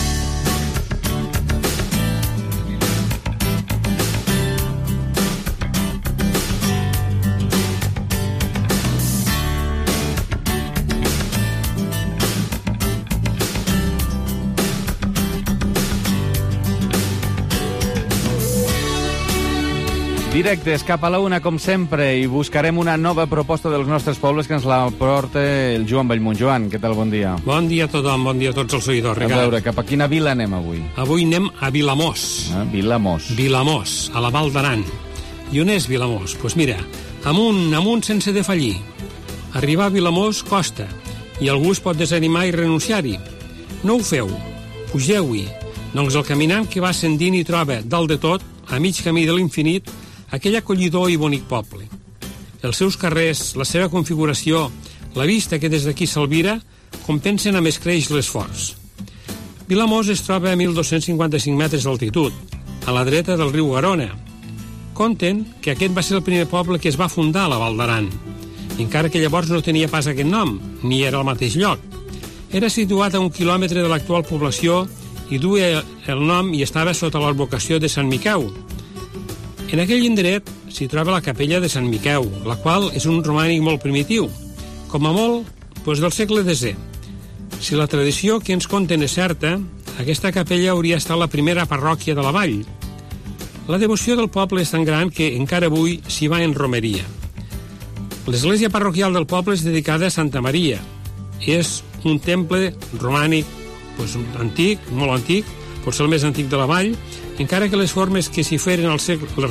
Directes cap a la una, com sempre, i buscarem una nova proposta dels nostres pobles que ens la porta el Joan Bellmunt. Joan, què tal? Bon dia. Bon dia a tothom, bon dia a tots els seguidors, Ricard. A veure, cap a quina vila anem avui? Avui anem a Vilamòs. Vilamòs. Vilamòs, a la Val d'Aran. I on és Vilamòs? Doncs mira, amunt sense defallir. Arribar a Vilamòs costa, i algú es pot desanimar i renunciar-hi. No ho feu, pugeu-hi. Doncs el caminant que va ascendint i troba, dalt de tot, a mig camí de l'infinit, aquell acollidor i bonic poble. Els seus carrers, la seva configuració, la vista que des d'aquí s'albira, compensen a més creix l'esforç. Vilamòs es troba a 1.255 metres d'altitud, a la dreta del riu Garona. Conten que aquest va ser el primer poble que es va fundar a la Val d'Aran, encara que llavors no tenia pas aquest nom, ni era al mateix lloc. Era situat a 1 quilòmetre de l'actual població i duia el nom i estava sota l'advocació de Sant Miqueu. En aquell indret s'hi troba la capella de Sant Miqueu, la qual és un romànic molt primitiu, com a molt, del segle X. Si la tradició que ens conten és certa, aquesta capella hauria estat la primera parròquia de la vall. La devoció del poble és tan gran que encara avui s'hi va en romeria. L'església parroquial del poble és dedicada a Santa Maria. És un temple romànic antic, molt antic, pot ser el més antic de la vall, encara que les reformes que s'hi feren al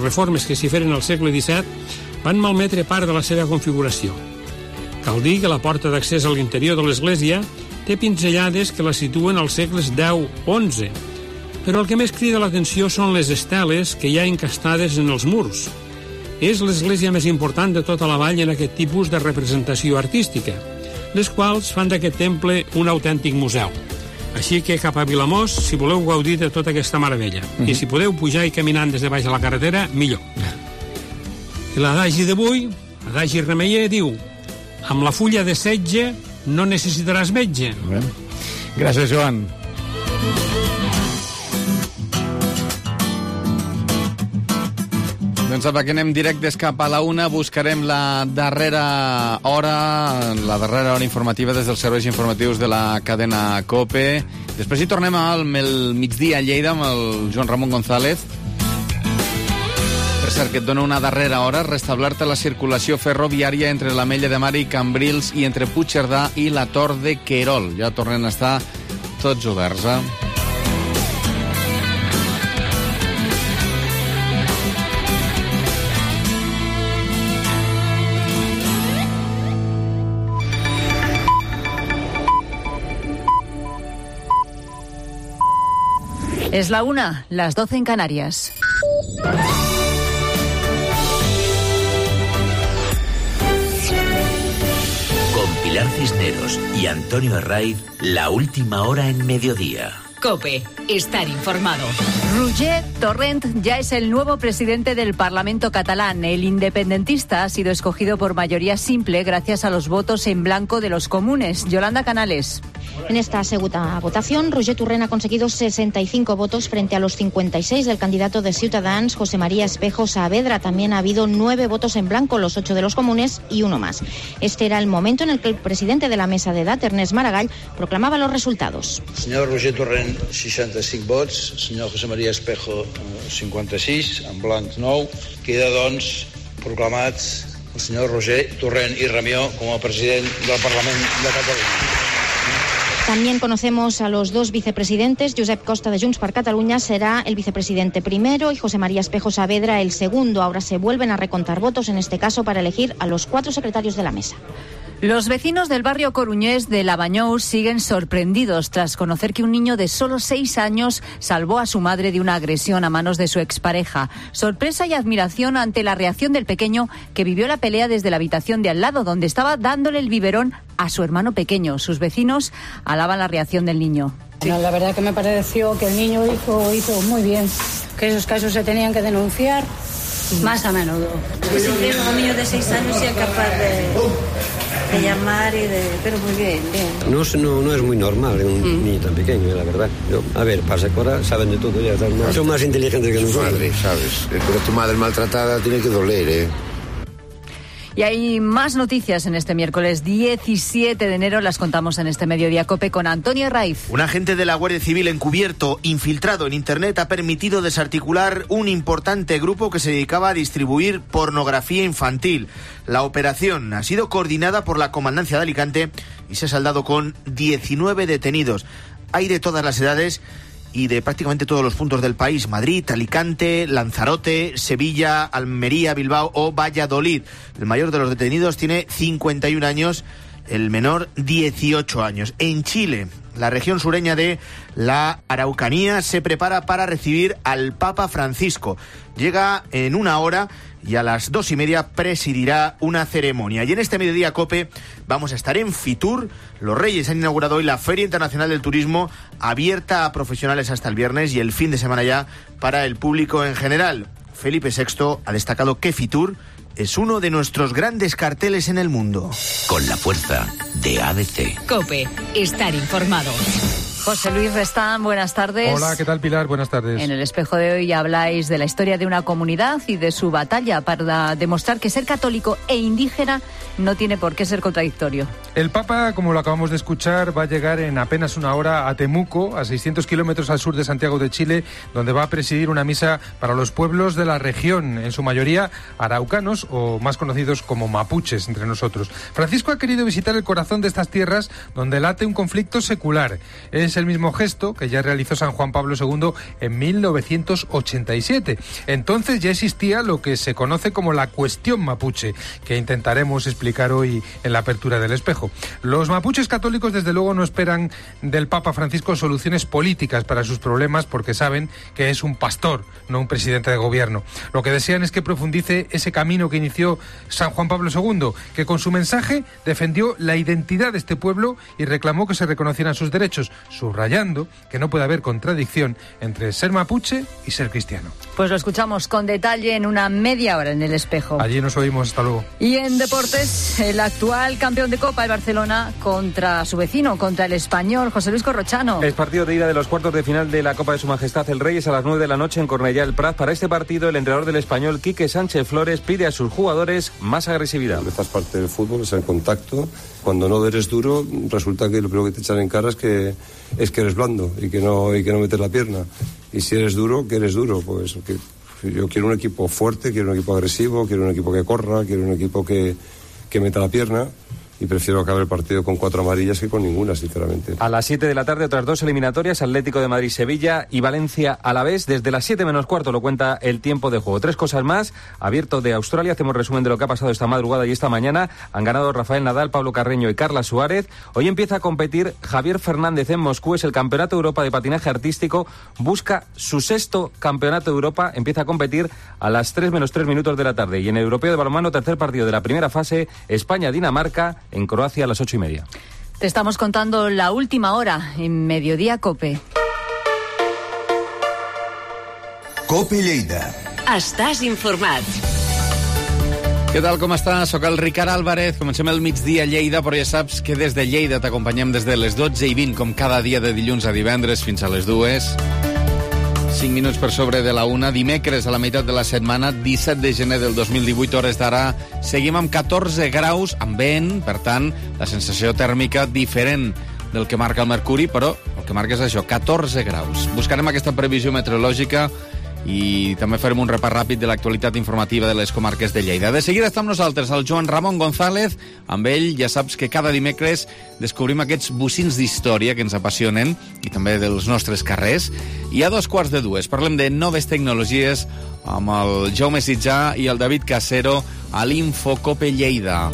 segle XVII van malmetre part de la seva configuració. Cal dir que la porta d'accés a l'interior de l'església té pinzellades que la situen als segles X-XI, però el que més crida l'atenció són les esteles que hi ha encastades en els murs. És l'església més important de tota la vall en aquest tipus de representació artística, les quals fan d'aquest temple un autèntic museu. Així que cap a Vilamós, si voleu gaudir de tota aquesta meravella. I si podeu pujar i caminant des de baix de la carretera, millor. I l'adagi d'avui, l'adagi remeller, diu: amb la fulla de setge no necessitaràs metge. Gràcies, Joan. Doncs apa, que anem directes cap a la una. Buscarem la darrera hora informativa des dels serveis informatius de la cadena COPE. Després hi tornem al migdia a Lleida amb el Joan Ramon González. Per cert, que et dona una darrera hora restablir-te la circulació ferroviària entre l'Ametlla de Mar i Cambrils i entre Puigcerdà i la Tor de Querol. Ja tornen a estar tots oberts, Es la 1, las 12 en Canarias. Con Pilar Cisneros y Antonio Herraiz, la última hora en mediodía. COPE, estar informado. Roger Torrent ya es el nuevo presidente del Parlamento catalán. El independentista ha sido escogido por mayoría simple gracias a los votos en blanco de los comunes. Yolanda Canales. En esta segunda votación, Roger Torrent ha conseguido 65 votos frente a los 56 del candidato de Ciutadans, José María Espejo Saavedra. También ha habido 9 votos en blanco, los 8 de los comunes y 1 más. Este era el momento en el que el presidente de la mesa de edad, Ernest Maragall, proclamaba los resultados. Senyor Roger Torrent, 65 vots. Senyor José María Espejo, 56, en blanc 9. Queda, doncs, proclamat el senyor Roger Torrent i Ramió com a president del Parlament de Catalunya. También conocemos a los 2 vicepresidentes. Josep Costa de Junts per Catalunya será el vicepresidente primero y José María Espejo Saavedra el segundo. Ahora se vuelven a recontar votos, en este caso para elegir a los 4 secretarios de la mesa. Los vecinos del barrio coruñés de Lavanyous siguen sorprendidos tras conocer que un niño de solo 6 años salvó a su madre de una agresión a manos de su expareja. Sorpresa y admiración ante la reacción del pequeño, que vivió la pelea desde la habitación de al lado, donde estaba dándole el biberón a su hermano pequeño. Sus vecinos alaban la reacción del niño. No, la verdad que me pareció que el niño hizo muy bien, que esos casos se tenían que denunciar más a menudo. Pues siempre un niño de 6 años sea capaz de llamar pero muy bien, bien. No es muy normal en un niño tan pequeño, la verdad. A ver, pasa que ahora saben de todo ya, son más inteligentes que nosotros. Madre, ¿sabes? Pero tu madre maltratada tiene que doler, ¿eh? Y hay más noticias en este miércoles 17 de enero, las contamos en este Mediodía COPE con Antonio Herraiz. Un agente de la Guardia Civil encubierto, infiltrado en Internet, ha permitido desarticular un importante grupo que se dedicaba a distribuir pornografía infantil. La operación ha sido coordinada por la Comandancia de Alicante y se ha saldado con 19 detenidos. Hay de todas las edades y de prácticamente todos los puntos del país: Madrid, Alicante, Lanzarote, Sevilla, Almería, Bilbao o Valladolid. El mayor de los detenidos tiene 51 años, el menor 18 años. En Chile, la región sureña de la Araucanía se prepara para recibir al Papa Francisco. Llega en 1 hora y a las 2:30 presidirá una ceremonia. Y en este Mediodía COPE vamos a estar en Fitur. Los Reyes han inaugurado hoy la Feria Internacional del Turismo, abierta a profesionales hasta el viernes y el fin de semana ya para el público en general. Felipe VI ha destacado que Fitur es uno de nuestros grandes carteles en el mundo. Con la fuerza de ABC. COPE, estar informado. José Luis Restán, buenas tardes. Hola, ¿qué tal, Pilar? Buenas tardes. En el espejo de hoy habláis de la historia de una comunidad y de su batalla para demostrar que ser católico e indígena no tiene por qué ser contradictorio. El Papa, como lo acabamos de escuchar, va a llegar en apenas 1 hora a Temuco, a 600 kilómetros al sur de Santiago de Chile, donde va a presidir una misa para los pueblos de la región, en su mayoría araucanos o más conocidos como mapuches entre nosotros. Francisco ha querido visitar el corazón de estas tierras donde late un conflicto secular. Es el mismo gesto que ya realizó San Juan Pablo II en 1987. Entonces ya existía lo que se conoce como la cuestión mapuche, que intentaremos explicar hoy en la apertura del espejo. Los mapuches católicos desde luego no esperan del Papa Francisco soluciones políticas para sus problemas, porque saben que es un pastor, no un presidente de gobierno. Lo que desean es que profundice ese camino que inició San Juan Pablo II, que con su mensaje defendió la identidad de este pueblo y reclamó que se reconocieran sus derechos, subrayando que no puede haber contradicción entre ser mapuche y ser cristiano. Pues lo escuchamos con detalle en una media hora en El Espejo. Allí nos oímos, hasta luego. Y en deportes, el actual campeón de Copa, el Barcelona, contra su vecino, contra el Español, José Luis Corrochano. Es partido de ida de los cuartos de final de la Copa de Su Majestad el Rey, es a las 9 de la noche en Cornellà el Prat. Para este partido, el entrenador del Español, Quique Sánchez Flores, pide a sus jugadores más agresividad. Esta es parte del fútbol, es el contacto. Cuando no eres duro, resulta que lo primero que te echan en cara es que eres blando y que no metes la pierna. Y si eres duro, que eres duro, pues yo quiero un equipo fuerte, quiero un equipo agresivo, quiero un equipo que corra, quiero un equipo que meta la pierna. Y prefiero acabar el partido con 4 amarillas que con ninguna, sinceramente. A las 7 de la tarde, otras 2 eliminatorias, Atlético de Madrid-Sevilla y Valencia-Alavés. Desde las 7 menos cuarto lo cuenta el tiempo de juego. 3 cosas más. Abierto de Australia, hacemos resumen de lo que ha pasado esta madrugada y esta mañana. Han ganado Rafael Nadal, Pablo Carreño y Carla Suárez. Hoy empieza a competir Javier Fernández en Moscú. Es el Campeonato de Europa de Patinaje Artístico. Busca su 6º Campeonato de Europa. Empieza a competir a las 3 menos 3 minutos de la tarde. Y en el Europeo de Balonmano, tercer partido de la primera fase, España-Dinamarca, en Croacia a las 8:30. Te estamos contando la última hora en Mediodía Cope. Cope Lleida. Estàs informat. Què tal, com estàs? Soc el Ricard Álvarez. Comencem el migdia a Lleida, però ja saps que des de Lleida t'acompanyem des de les 12:20, com cada dia de dilluns a divendres fins a les 2. 5 minuts per sobre de la 1, dimecres a la meitat de la setmana, 17 de gener del 2018, hores d'ara. Seguim amb 14 graus, amb vent, per tant, la sensació tèrmica diferent del que marca el mercuri, però el que marca és això, 14 graus. Buscarem aquesta previsió meteorològica i també farem un repàs ràpid de l'actualitat informativa de les comarques de Lleida. De seguida està amb nosaltres el Joan Ramon González. Amb ell ja saps que cada dimecres descobrim aquests bocins d'història que ens apassionen i també dels nostres carrers. I a 2:15 parlem de noves tecnologies amb el Jaume Sitjà i el David Casero a l'Infocope Lleida.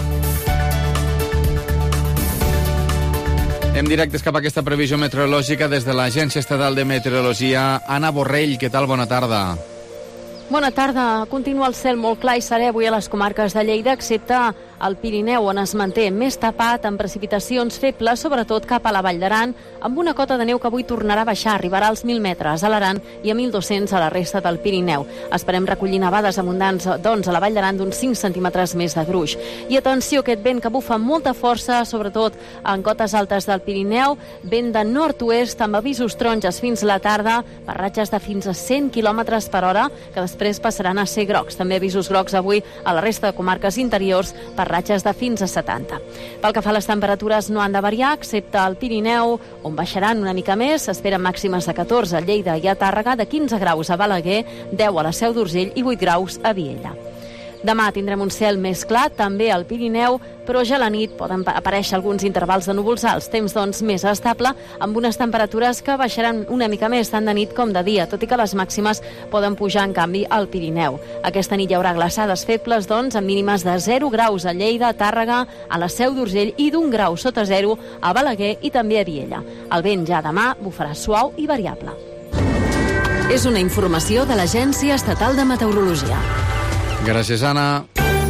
Anem directes cap a aquesta previsió meteorològica des de l'Agència Estatal de Meteorologia. Anna Borrell, què tal? Bona tarda. Bona tarda. Continua el cel molt clar i serè avui a les comarques de Lleida, excepte al Pirineu, on es manté més tapat, amb precipitacions febles, sobretot cap a la Vall d'Aran, amb una cota de neu que avui tornarà a baixar, arribarà als 1.000 metres a l'Aran i a 1.200 a la resta del Pirineu. Esperem recollir nevades abundants, doncs, a la Vall d'Aran d'uns 5 centímetres més de gruix. I atenció, aquest vent que bufa amb molta força, sobretot en cotes altes del Pirineu, vent de nord-oest amb avisos taronges fins la tarda, per ratxes de fins a 100 km per hora, que després passaran a ser grocs. També avisos grocs avui a la resta de comarques interiors per ratxes de fins a 70. Pel que fa a les temperatures no han de variar, excepte al Pirineu, on baixaran una mica més. S'esperen màximes de 14 a Lleida i a Tàrrega, de 15 graus a Balaguer, 10 a la Seu d'Urgell i 8 graus a Viella. Demà tindrem un cel més clar, també al Pirineu, però ja a la nit poden aparèixer alguns intervals de núvols alts, temps doncs més estable, amb unes temperatures que baixaran una mica més tant de nit com de dia, tot i que les màximes poden pujar en canvi al Pirineu. Aquesta nit hi haurà glaçades febles, doncs, amb mínimes de 0 graus a Lleida, a Tàrrega, a la Seu d'Urgell i d'1 grau sota 0 a Balaguer i també a Viella. El vent ja demà bufarà suau i variable. És una informació de l'Agència Estatal de Meteorologia. Gràcies, Anna.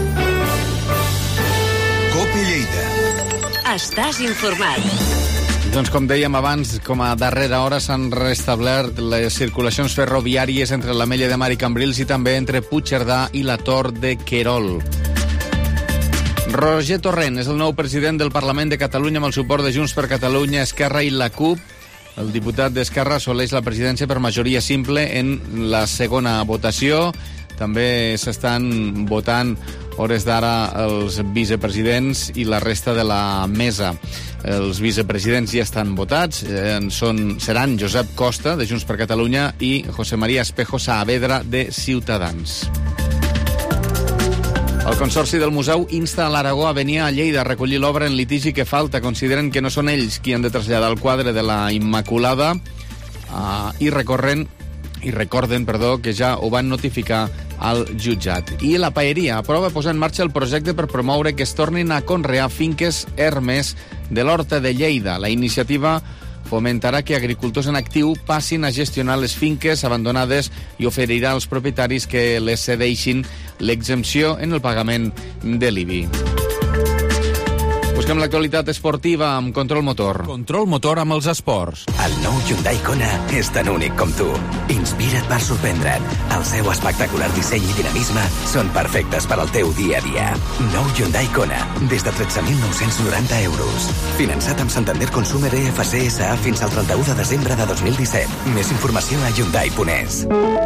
Cope Lleida. Estàs informat. Doncs com dèiem abans, com a darrera hora s'han restablert les circulacions ferroviàries entre l'Ametlla de Mar i Cambrils i també entre Puigcerdà i la Tor de Querol. Roger Torrent és el nou president del Parlament de Catalunya amb el suport de Junts per Catalunya, Esquerra i la CUP. El diputat d'Esquerra assoleix la presidència per majoria simple en la segona votació. També s'estan votant hores d'ara els vicepresidents i la resta de la mesa. Els vicepresidents ja estan votats, seran Josep Costa, de Junts per Catalunya, i José María Espejo Saavedra, de Ciutadans. El Consorci del Museu insta a l'Aragó a venir a Lleida a recollir l'obra en litigi que falta. Consideren que no són ells qui han de traslladar el quadre de la Immaculada i recorden que ja ho van notificar al jutjat. I la Paeria aprova posar en marxa el projecte per promoure que es tornin a conrear finques Hermes de l'Horta de Lleida. La iniciativa fomentarà que agricultors en actiu passin a gestionar les finques abandonades i oferirà als propietaris que les cedeixin l'exempció en el pagament de l'IBI. Busquem l'actualitat esportiva amb Control Motor. Control Motor amb els esports. El nou Hyundai Kona és tan únic com tu. Inspira't per sorprendre't. El seu espectacular disseny i dinamisme són perfectes per al teu dia a dia. Nou Hyundai Kona, des de 13.990 euros. Finançat amb Santander Consumer EFC SA fins al 31 de desembre de 2017. Més informació a Hyundai.es.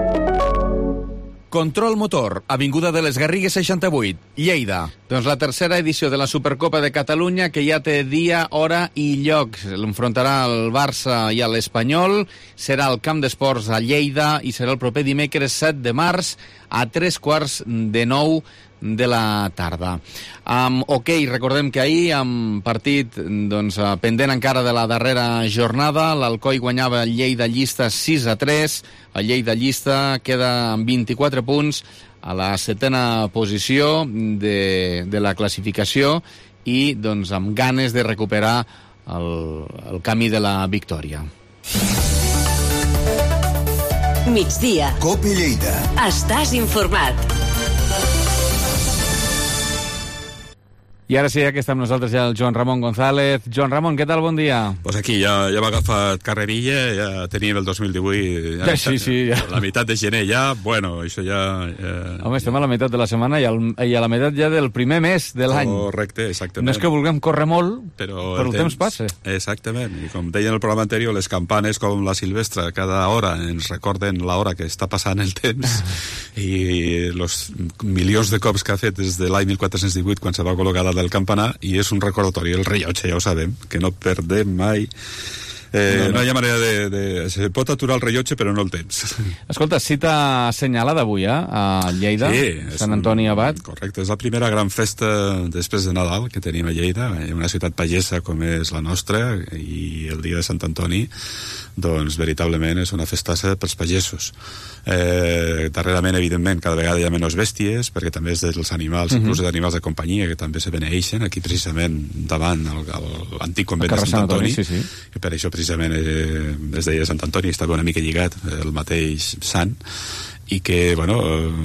Control Motor, Avinguda de les Garrigues 68, Lleida. Doncs la tercera edició de la Supercopa de Catalunya, que ja té dia, hora i lloc. L'enfrontarà el Barça i l'Espanyol. Serà al Camp d'Esports a Lleida i serà el proper dimecres 7 de març a 8:45 de la tarda. Recordem que ahir, amb partit pendent encara de la darrera jornada, l'Alcoi guanyava el Lleida Llista 6-3. El Lleida Llista queda amb 24 punts a la 7ª posició de la classificació i amb ganes de recuperar el camí de la victòria. Migdia. COPE Lleida. Estàs informat. I ara sí, que està amb nosaltres ja el Joan Ramon González. Joan Ramon, què tal? Bon dia. Pues aquí ja m'ha agafat carrerilla, ja teníem el 2018... Ja. La meitat de gener ja, bueno, això ja... Home, estem a la meitat de la setmana i a la meitat ja del primer mes de l'any. Correcte, exactament. No és que vulguem córrer molt, però el temps passa. Exactament, i com deia en el programa anterior, les campanes com la Silvestre cada hora ens recorden l'hora que està passant el temps i els milions de cops que ha fet des de l'any 1418 quan se va col·locar dalt del campanar, i és un recordatori, el rellotge, ja ho sabem, que no perdem mai. No hi ha manera se pot aturar el rellotge, però no el temps. Escolta, cita assenyalada avui, a Lleida, sí, Sant Antoni Abat. Correcte, és la primera gran festa després de Nadal que tenim a Lleida, una ciutat pagesa com és la nostra, i el dia de Sant Antoni, doncs, veritablement és una festassa pels pagesos. Darrerament, evidentment, cada vegada hi ha menys bèsties, perquè també és dels animals, inclús d'animals de companyia, que també se beneixen, aquí precisament davant l'antic convent de Sant Antoni, que per això precisament es deia Sant Antoni, estava una mica lligat el mateix sant, i que, bueno,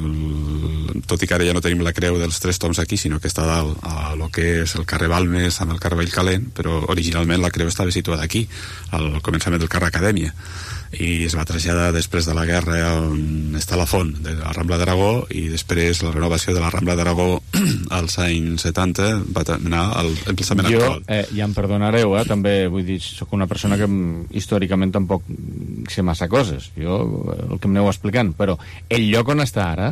tot i que ara ja no tenim la creu dels Tres Toms aquí, sinó que està dalt a lo que és el carrer Balmes amb el carrer Vallcalent, però originalment la creu estava situada aquí, al començament del carrer Acadèmia, i es va traslladar després de la guerra on està la font de la Rambla d'Aragó, i després la renovació de la Rambla d'Aragó als anys 70 va anar al emplaçament actual. Ja em perdonareu, també, vull dir, soc una persona que històricament tampoc sé massa coses, jo el que em aneu explicant, però el lloc on està ara,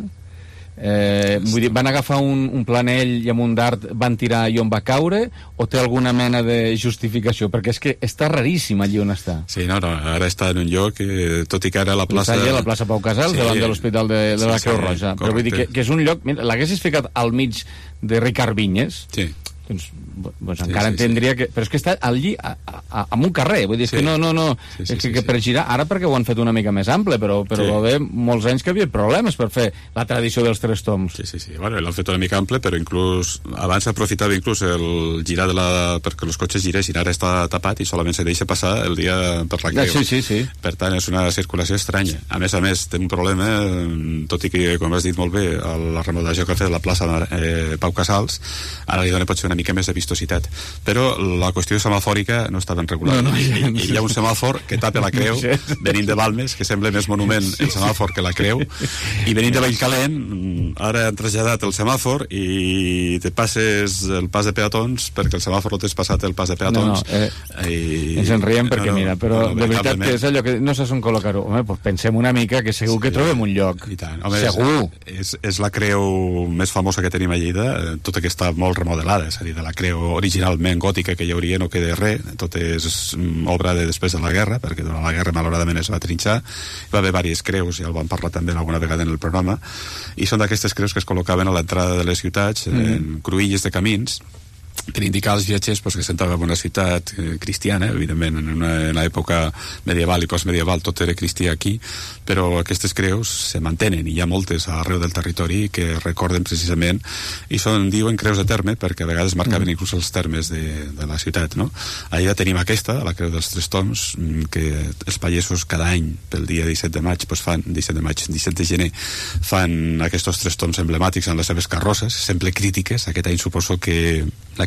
vull dir, van agafar un planell i amb un dart van tirar i on va caure, o té alguna mena de justificació? Perquè és que està raríssim allí on està. Sí, no, ara està en un lloc tot i que ara la plaça... Està allà, la plaça Pau Casals, davant de l'Hospital de la Creu Roja. Però vull dir que és un lloc... L'haguessis ficat al mig de Ricard Vinyes, doncs encara entendria que... Però és que està allí en un carrer, vull dir, és que no... És que per girar, ara perquè ho han fet una mica més ample, però va haver molts anys que havia problemes per fer la tradició dels Tres Toms. Sí, bueno, l'han fet una mica ample, però inclús abans s'aprofitava inclús el girar perquè els cotxes giressin, ara està tapat i solament se deixa passar el dia per la creu. Sí. Per tant, és una circulació estranya. A més, té un problema, tot i que, com has dit molt bé, la remodelació que ha fet la plaça Pau Casals, ara li dona potser una mica més de vistositat, però la qüestió semafòrica no està ben regulada. I hi ha un semàfor que tapa la creu venint de Balmes, que sembla més monument el semàfor que la creu, i venint de Vallcalent ara han traslladat el semàfor i te passes el pas de peatons perquè el semàfor no t'has passat el pas de peatons. Ens en riem perquè mira, però de veritat que és allò que no saps on col·locar-ho. Home, doncs pensem una mica que segur que trobem un lloc. Segur. És la creu més famosa que tenim a Lleida, tota que està molt remodelada, és a dir, de la creu originalment gòtica que hi hauria no queda res, tot és obra de després de la guerra, perquè durant la guerra malauradament es va trinxar, va haver diverses creus, ja el vam parlar també alguna vegada en el programa, i són d'aquestes creus que es col·locaven a l'entrada de les ciutats en cruïlles de camins per indicar als viatgers que s'entrava en una ciutat cristiana, evidentment en una època medieval i postmedieval tot era cristià aquí, però aquestes creus se mantenen i hi ha moltes arreu del territori que recorden precisament, i diuen creus de terme perquè a vegades marcaven inclús els termes de la ciutat, no? Allà tenim aquesta, la creu dels Tres Toms, que els pagesos cada any pel dia 17 de maig, 17 de gener fan aquests Tres Toms emblemàtics en les seves carrosses, sempre crítiques. Aquest any suposo que la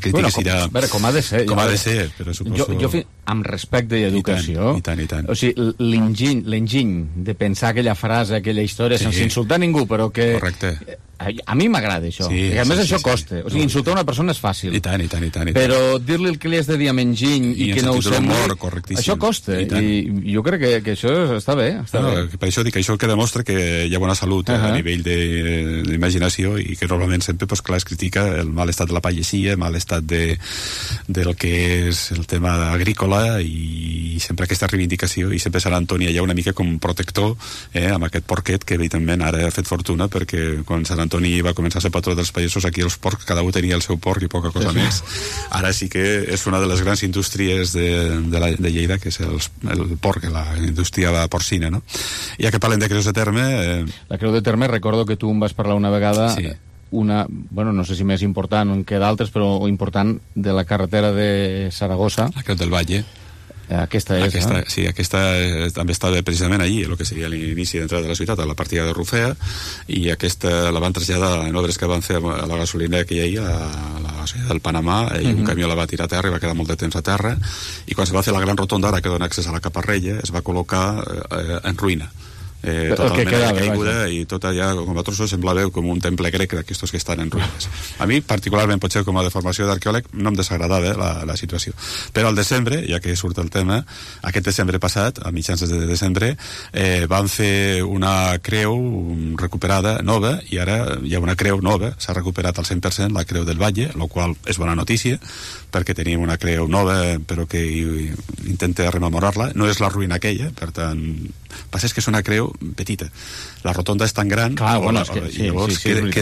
crítiques irà... A veure, com ha de ser. Com ha de ser, però suposo... Jo amb respecte i educació... I tant. O sigui, l'enginy de pensar aquella frase, aquella història, sense insultar ningú, però que... Correcte. A mi m'agrada això. Sí, I a més això costa. O sigui, insultar una persona és fàcil. I tant. Però dir-li el que li has de dir amb enginy i que no ho sembli... Això costa. I jo crec que això està bé. Per això dic, això que demostra que hi ha bona salut a nivell d'imaginació i que normalment sempre, pues, clar, es critica el mal estat de la pagesia, el mal estat del que és el tema agrícola i sempre aquesta reivindicació, i sempre serà Antoni allà una mica com protector amb aquest porquet que evidentment ara ha fet fortuna, perquè quan Sant Antoni va començar a ser patró dels pagesos, aquí els porcs, cada un tenia el seu porc i poca cosa més. Ara sí que és una de les grans indústries de Lleida, que és el porc, la indústria porcina, no? Ja que parlem de creus de terme... La creu de terme, recordo que tu em vas parlar una vegada... Sí. Bueno, no sé si més important que d'altres, però important, de la carretera de Saragossa. La Creu del Valle. Aquesta és, no? Sí, aquesta també estava precisament allí, el que seria l'inici d'entrada de la ciutat, a la partida de Rufea, i aquesta la van traslladar en obres que van fer a la gasolina que hi havia, a la gasolina del Panamà, i un camió la va tirar a terra i va quedar molt de temps a terra, i quan se va fer la gran rotonda, ara que dona accés a la Caparrella, es va col·locar en ruïna. Totalment caiguda, i tot allà com a trossos semblava com un temple grec d'aquestos que estan en ruïnes. A mi particularment, potser com a deformació d'arqueòleg, no em desagradava la situació, però al desembre, ja que surt el tema, aquest desembre passat, a mitjans de desembre, van fer una creu recuperada nova, i ara hi ha una creu nova, s'ha recuperat al 100% la Creu del Valle, el qual és bona notícia, perquè teníem una creu nova però que intenta rememorar-la, no és la ruïna aquella, per tant passa és que és una creu petita, la rotonda és tan gran. Clar, bueno, és que llavors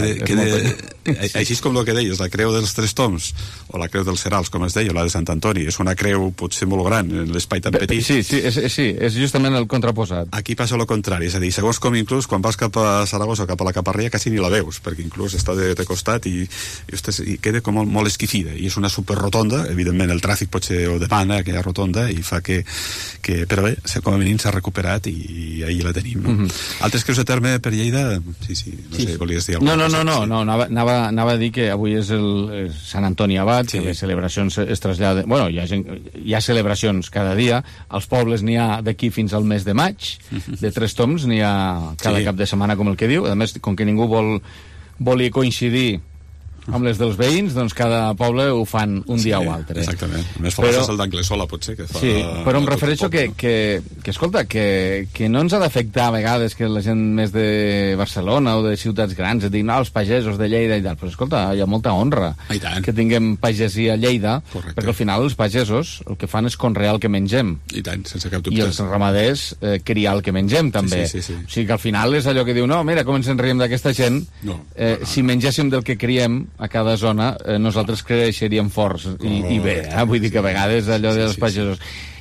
així és com el que deies, la creu dels Tres Toms o la creu dels Serals, com es deia, la de Sant Antoni, és una creu potser molt gran en l'espai tan petit. Sí, és justament el contraposat. Aquí passa el contrari, és a dir, segons com inclús quan vas cap a Saragossa o cap a la Caparrella quasi ni la veus, perquè inclús està de costat i queda com molt esquifida, i és una superrotonda, evidentment el tràfic potser ho demana aquella rotonda i fa que però bé, com a mínim s'ha recuperat i ahir la tenim, no? Altres creus de terme per Lleida? Sí, no sé, volies dir alguna cosa? No, anava a dir que avui és el Sant Antoni Abat, que les celebracions es traslladen... Bueno, hi ha celebracions cada dia, als pobles n'hi ha d'aquí fins al mes de maig, de Tres Toms n'hi ha cada cap de setmana, com el que diu, a més, com que ningú volia coincidir amb les dels veïns, doncs cada poble ho fan un dia o altre. Exactament. Més fort és el d'Anglesola, potser, que fa... Sí, però em refereixo que escolta, que no ens ha d'afectar a vegades que la gent més de Barcelona o de ciutats grans et digui, no, els pagesos de Lleida i tal, però escolta, hi ha molta honra que tinguem pagesia a Lleida, perquè al final els pagesos el que fan és conrear el que mengem. I tant, sense cap dubte. I els ramaders criar el que mengem, també. Sí. O sigui que al final és allò que diu, no, mira, com ens en riem d'aquesta gent, si mengéssim del que criem a cada zona, nosaltres creixeríem forts i bé, vull dir que a vegades allò dels pagesos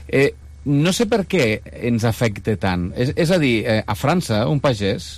no sé per què ens afecta tant, és a dir, a França un pagès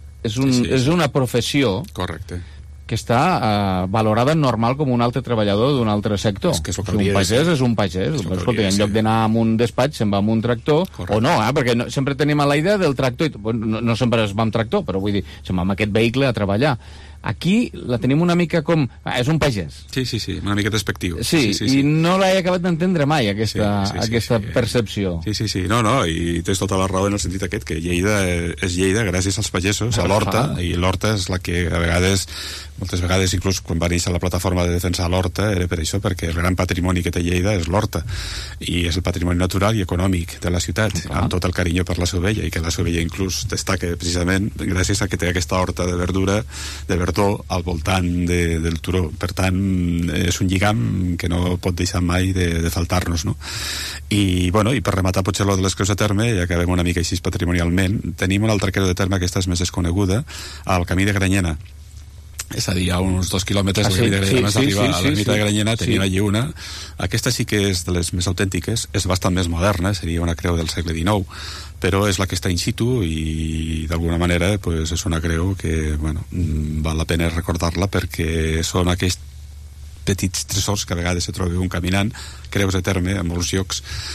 és una professió que està valorada normal com un altre treballador d'un altre sector. Un pagès és un pagès. Escolta, en lloc d'anar amb un despatx se'n va amb un tractor, o no, perquè sempre tenim la idea del tractor, no sempre es va amb tractor, però vull dir, se'n va amb aquest vehicle a treballar. Aquí la tenim una mica com... és un pagès. Sí, una mica despectiu. Sí, i no l'he acabat d'entendre mai, aquesta percepció. Sí, no, i tens tota la raó en el sentit aquest, que Lleida és Lleida gràcies als pagesos, a l'horta, i l'horta és la que a vegades, moltes vegades, inclús quan va néixer la plataforma de defensa de l'horta, era per això, perquè el gran patrimoni que té Lleida és l'horta, i és el patrimoni natural i econòmic de la ciutat, amb tot el carinyo per la seva ovella, i que la seva ovella inclús destaca precisament gràcies a que té aquesta horta de verdura, de verdor al voltant del turó. Per tant, és un lligam que no pot deixar mai de faltar-nos, no? I per rematar potser lo de les creus de terme, ja que acabem una mica així patrimonialment, tenim una altra creu de terme que aquesta és més desconeguda, al camí de Granyena. És a dir, a uns 2 quilòmetres a l'ermita de Granyena tenim allí una. Aquesta sí que és de les més autèntiques, és bastant més moderna, seria una creu del segle XIX, però és la que està in situ i d'alguna manera és una creu que val la pena recordar-la perquè són petits tresors que a vegades se troba un caminant, creus de terme en molts llocs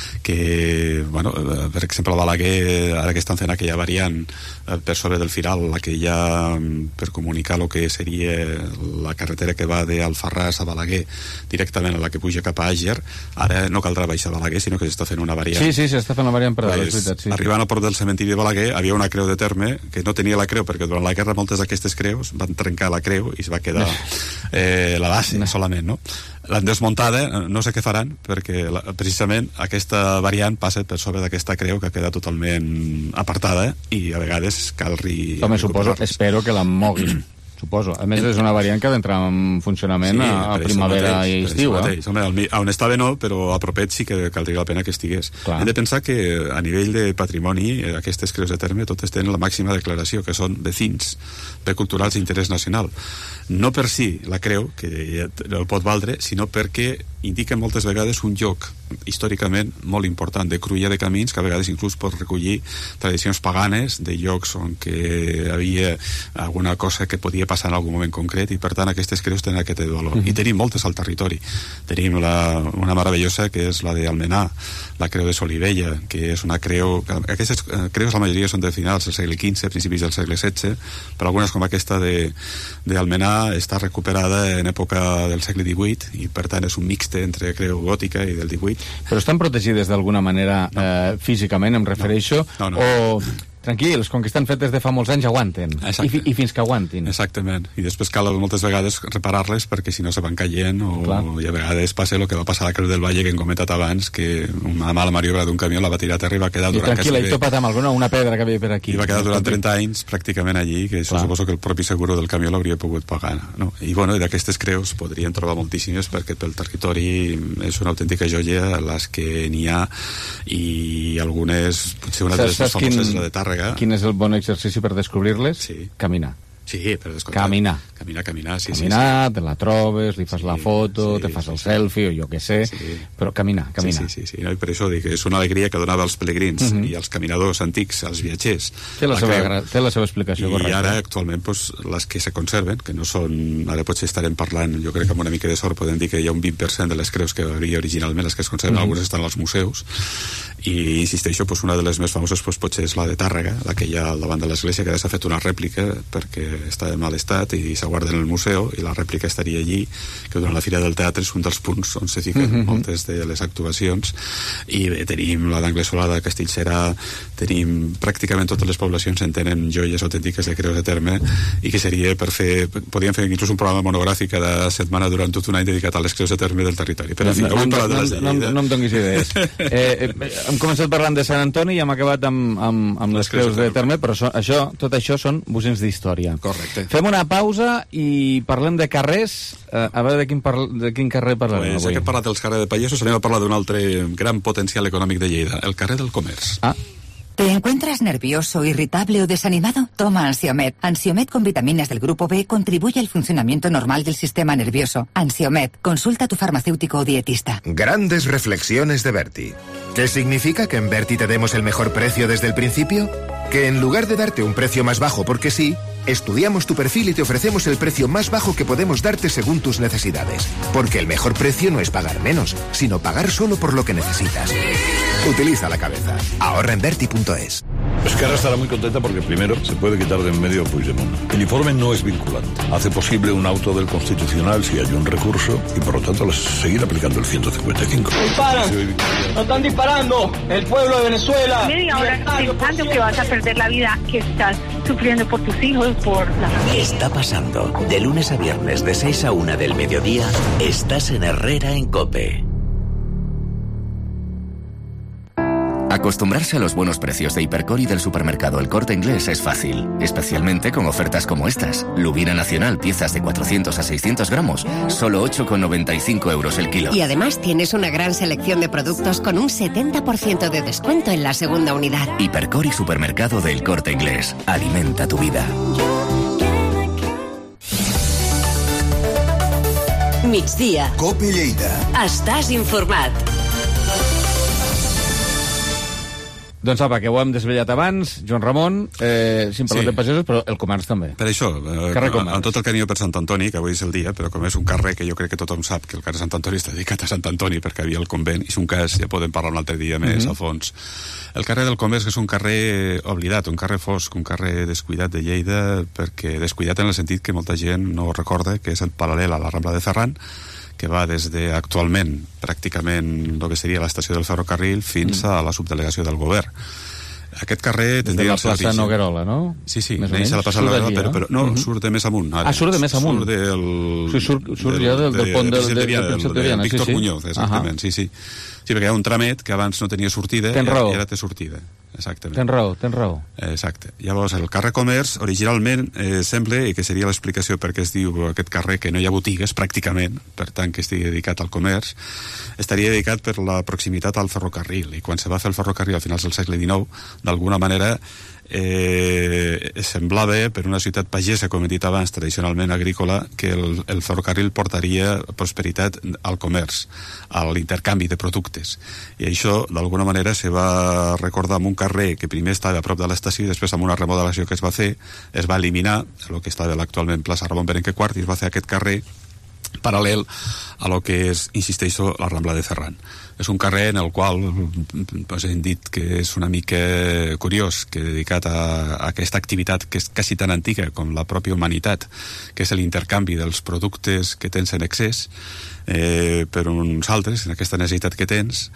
que, bueno, per exemple a Balaguer, ara que estan fent aquella variant per sobre del Firal, la que hi ha per comunicar el que seria la carretera que va d'Alfarràs a Balaguer directament a la que puja cap a Àger, ara no caldrà baixar a Balaguer, sinó que s'està fent una variant. Sí, s'està fent la variant per dalt, és veritat, sí. Arribant al port del cementiri de Balaguer havia una creu de terme que no tenia la creu, perquè durant la guerra moltes d'aquestes creus van trencar la creu i es va quedar la base solament, no? L'han desmuntada, no sé què faran, perquè precisament aquesta variant passa per sobre d'aquesta creu que queda totalment apartada i a vegades cal Home, suposo, espero que la moguin. Suposo. A més, és una variant que ha d'entrar en funcionament a primavera i estiu. Home, on estava no, però a propet sí que caldria la pena que estigués. Hem de pensar que a nivell de patrimoni aquestes creus de terme totes tenen la màxima declaració, que són vecins culturals d'interès nacional. No per si la creu, que el pot valdre, sinó perquè indiquen moltes vegades un lloc històricament molt important de cruïlla de camins, que a vegades inclús pot recollir tradicions paganes de llocs on que havia alguna cosa que podia passar en algun moment concret, i per tant aquestes creus tenen aquest valor. I tenim moltes al territori. Tenim una meravellosa que és la d'Almenar, la creu de Solivella, que és una creu... Aquestes creus la majoria són de finals del segle XV, principis del segle XVI, però algunes com aquesta d'Almenar està recuperada en època del segle XVIII i per tant és un mixte entre creu gòtica i del XVIII. Però estan protegides d'alguna manera físicament, em refereixo, o... Tranquils, com que estan fetes de fa molts anys, aguanten. I fins que aguantin. Exactament. I després cal moltes vegades reparar-les perquè si no se van caient i a vegades passa el que va passar a la Creu del Valle, que hem comentat abans, que una mala maniobra d'un camió la va tirar a terra i va quedar durant... Tranquil·la, he topat amb alguna, una pedra que havia per aquí. I va quedar durant 30 anys pràcticament allí, que suposo que el propi seguro del camió l'hauria pogut pagar. No? I bueno, d'aquestes creus podrien trobar moltíssimes perquè pel territori és una autèntica joia les que n'hi ha, i algunes, potser una de les més famoses és la de Tàrrega. Quin és el bon exercici per descobrir-les? Sí. Caminar. Sí, per descomptat. Caminar, sí. Caminar, te la trobes, li fas la foto, te fas el selfie, o jo què sé, però caminar. Sí. No, i per això dic que és una alegria que donava als pelegrins i als caminadors antics, als viatgers. Té la seva explicació correcta. I ara, actualment, les que se conserven, que no són... Ara potser estarem parlant, jo crec que amb una mica de sort podem dir que hi ha un 20% de les creus que hi havia originalment, les que es conserven, algunes estan als museus, i insisteixo, una de les més famoses potser és la de Tàrrega, la que hi ha al davant de l'església, que ara s'ha fet una rèplica perquè està en mal estat i s'ha guardat en el museu, i la rèplica estaria allí, que durant la Fira del Teatre és un dels punts on se fiquen moltes de les actuacions. I bé, tenim la d'Anglesola, de Castellserà, tenim pràcticament totes les poblacions en tenen joies autèntiques de creus de terme, i que seria per fer, podríem fer inclús un programa monogràfic cada setmana durant tot un any dedicat a les creus de terme del territori. Però en fi, no em donis idees. Hem començat parlant de Sant Antoni i hem acabat amb les creus de terme, però tot això són bocins d'història. Correcte. Fem una pausa i parlem de carrers. A veure de quin carrer parlarem avui. Ja que hem parlat dels carrers de Pallesos, anem a parlar d'un altre gran potencial econòmic de Lleida, el carrer del Comerç. ¿Te encuentras nervioso, irritable o desanimado? Toma Ansiomed. Ansiomed con vitaminas del grupo B contribuye al funcionamiento normal del sistema nervioso. Ansiomed. Consulta a tu farmacéutico o dietista. Grandes reflexiones de Berti. ¿Qué significa que en Berti te demos el mejor precio desde el principio? Que en lugar de darte un precio más bajo porque sí, estudiamos tu perfil y te ofrecemos el precio más bajo que podemos darte según tus necesidades. Porque el mejor precio no es pagar menos, sino pagar solo por lo que necesitas. Utiliza la cabeza. Ahorra en Berti.es. Esquerra estará muy contenta porque primero se puede quitar de en medio a Puigdemont. El informe no es vinculante. Hace posible un auto del Constitucional si hay un recurso y por lo tanto seguir aplicando el 155. ¡Disparan! ¡No están disparando! ¡El pueblo de Venezuela! Media hora pensando que vas a perder la vida, que estás sufriendo por tus hijos, por la familia. Está pasando. De lunes a viernes de 6 a 1 del mediodía, estás en Herrera en COPE. Acostumbrarse a los buenos precios de Hipercor y del supermercado El Corte Inglés es fácil, especialmente con ofertas como estas. Lubina Nacional, piezas de 400 a 600 gramos, solo 8,95 euros el kilo. Y además tienes una gran selección de productos con un 70% de descuento en la segunda unidad. Hipercor y supermercado del Corte Inglés. Alimenta tu vida. Migdia. COPE Lleida. Estàs informat. Doncs apa, que ho hem desvetllat abans, Joan Ramon, si hem parlat de pagesos, però el comerç també. Per això, amb tot el carinyo per Sant Antoni, que avui és el dia, però com és un carrer que jo crec que tothom sap que el carrer Sant Antoni està dedicat a Sant Antoni perquè havia el convent, i és un cas, ja podem parlar un altre dia més a fons. El carrer del Comerç és un carrer oblidat, un carrer fosc, un carrer descuidat de Lleida, perquè descuidat en el sentit que molta gent no recorda que és el paral·lel a la Rambla de Ferran, que va des de actualment pràcticament el que seria l'estació del ferrocarril fins a la subdelegació del govern. Aquest carrer tindria el seu origen. Des de la plaça Noguerola, no? Sí, neix a la plaça Noguerola, però no, surt de més amunt. Surt de més amunt? Surt ja del pont de Víctor Muñoz, exactament, sí. Sí, perquè hi ha un tramet que abans no tenia sortida i ara té sortida. Exactament. Tens raó. Exacte. Llavors, el carrer Comerç, originalment, sembla, i que seria l'explicació per què es diu aquest carrer, que no hi ha botigues, pràcticament, per tant que estigui dedicat al comerç, estaria dedicat per la proximitat al ferrocarril, i quan se va fer el ferrocarril a finals del segle XIX, d'alguna manera semblava, per una ciutat pagesa, com he dit abans, tradicionalment agrícola, que el ferrocarril portaria prosperitat al comerç, a l'intercanvi de productes. I això, d'alguna manera, se va recordar amb un carrer que primer estava a prop de l'estació i després, amb una remodelació que es va fer, es va eliminar el que estava actualment plaça Ramon Berenguer IV i es va fer aquest carrer paral·lel a lo que és, insisteixo, la Rambla de Ferran. És un carrer en el qual hem dit que és una mica curiós, que dedicat a aquesta activitat que és quasi tan antiga com la pròpia humanitat, que és l'intercanvi dels productes que tens en excés per uns altres, en aquesta necessitat que tens,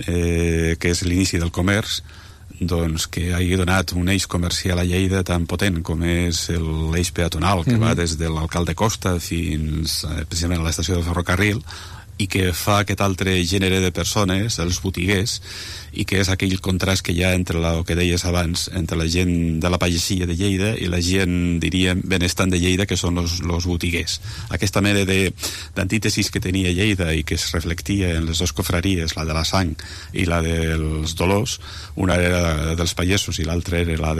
que és l'inici del comerç, doncs que hagi donat un eix comercial a Lleida tan potent com és l'eix peatonal que va des de l'Alcalde Costa fins precisament a l'estació del ferrocarril, i que fa aquest altre gènere de persones, els botiguers, i que és aquell contrast que hi ha entre el que deies abans, entre la gent de la pagesia de Lleida i la gent, diríem, benestant de Lleida, que són els botiguers. Aquesta mena d'antítesis que tenia Lleida i que es reflectia en les dues cofraries, la de la sang i la dels dolors, una era dels pagesos i l'altra era la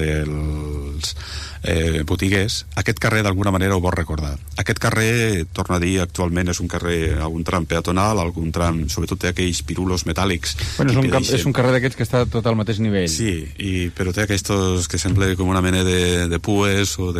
dels botiguers, aquest carrer d'alguna manera ho vol recordar. Aquest carrer, torno a dir, actualment és un carrer, algun tram peatonal, algun tram, sobretot té aquells pirulos metàl·lics. Bueno, és un carrer d'aquests que està tot al mateix nivell. Sí, però té aquests que sembla com una mena de pues o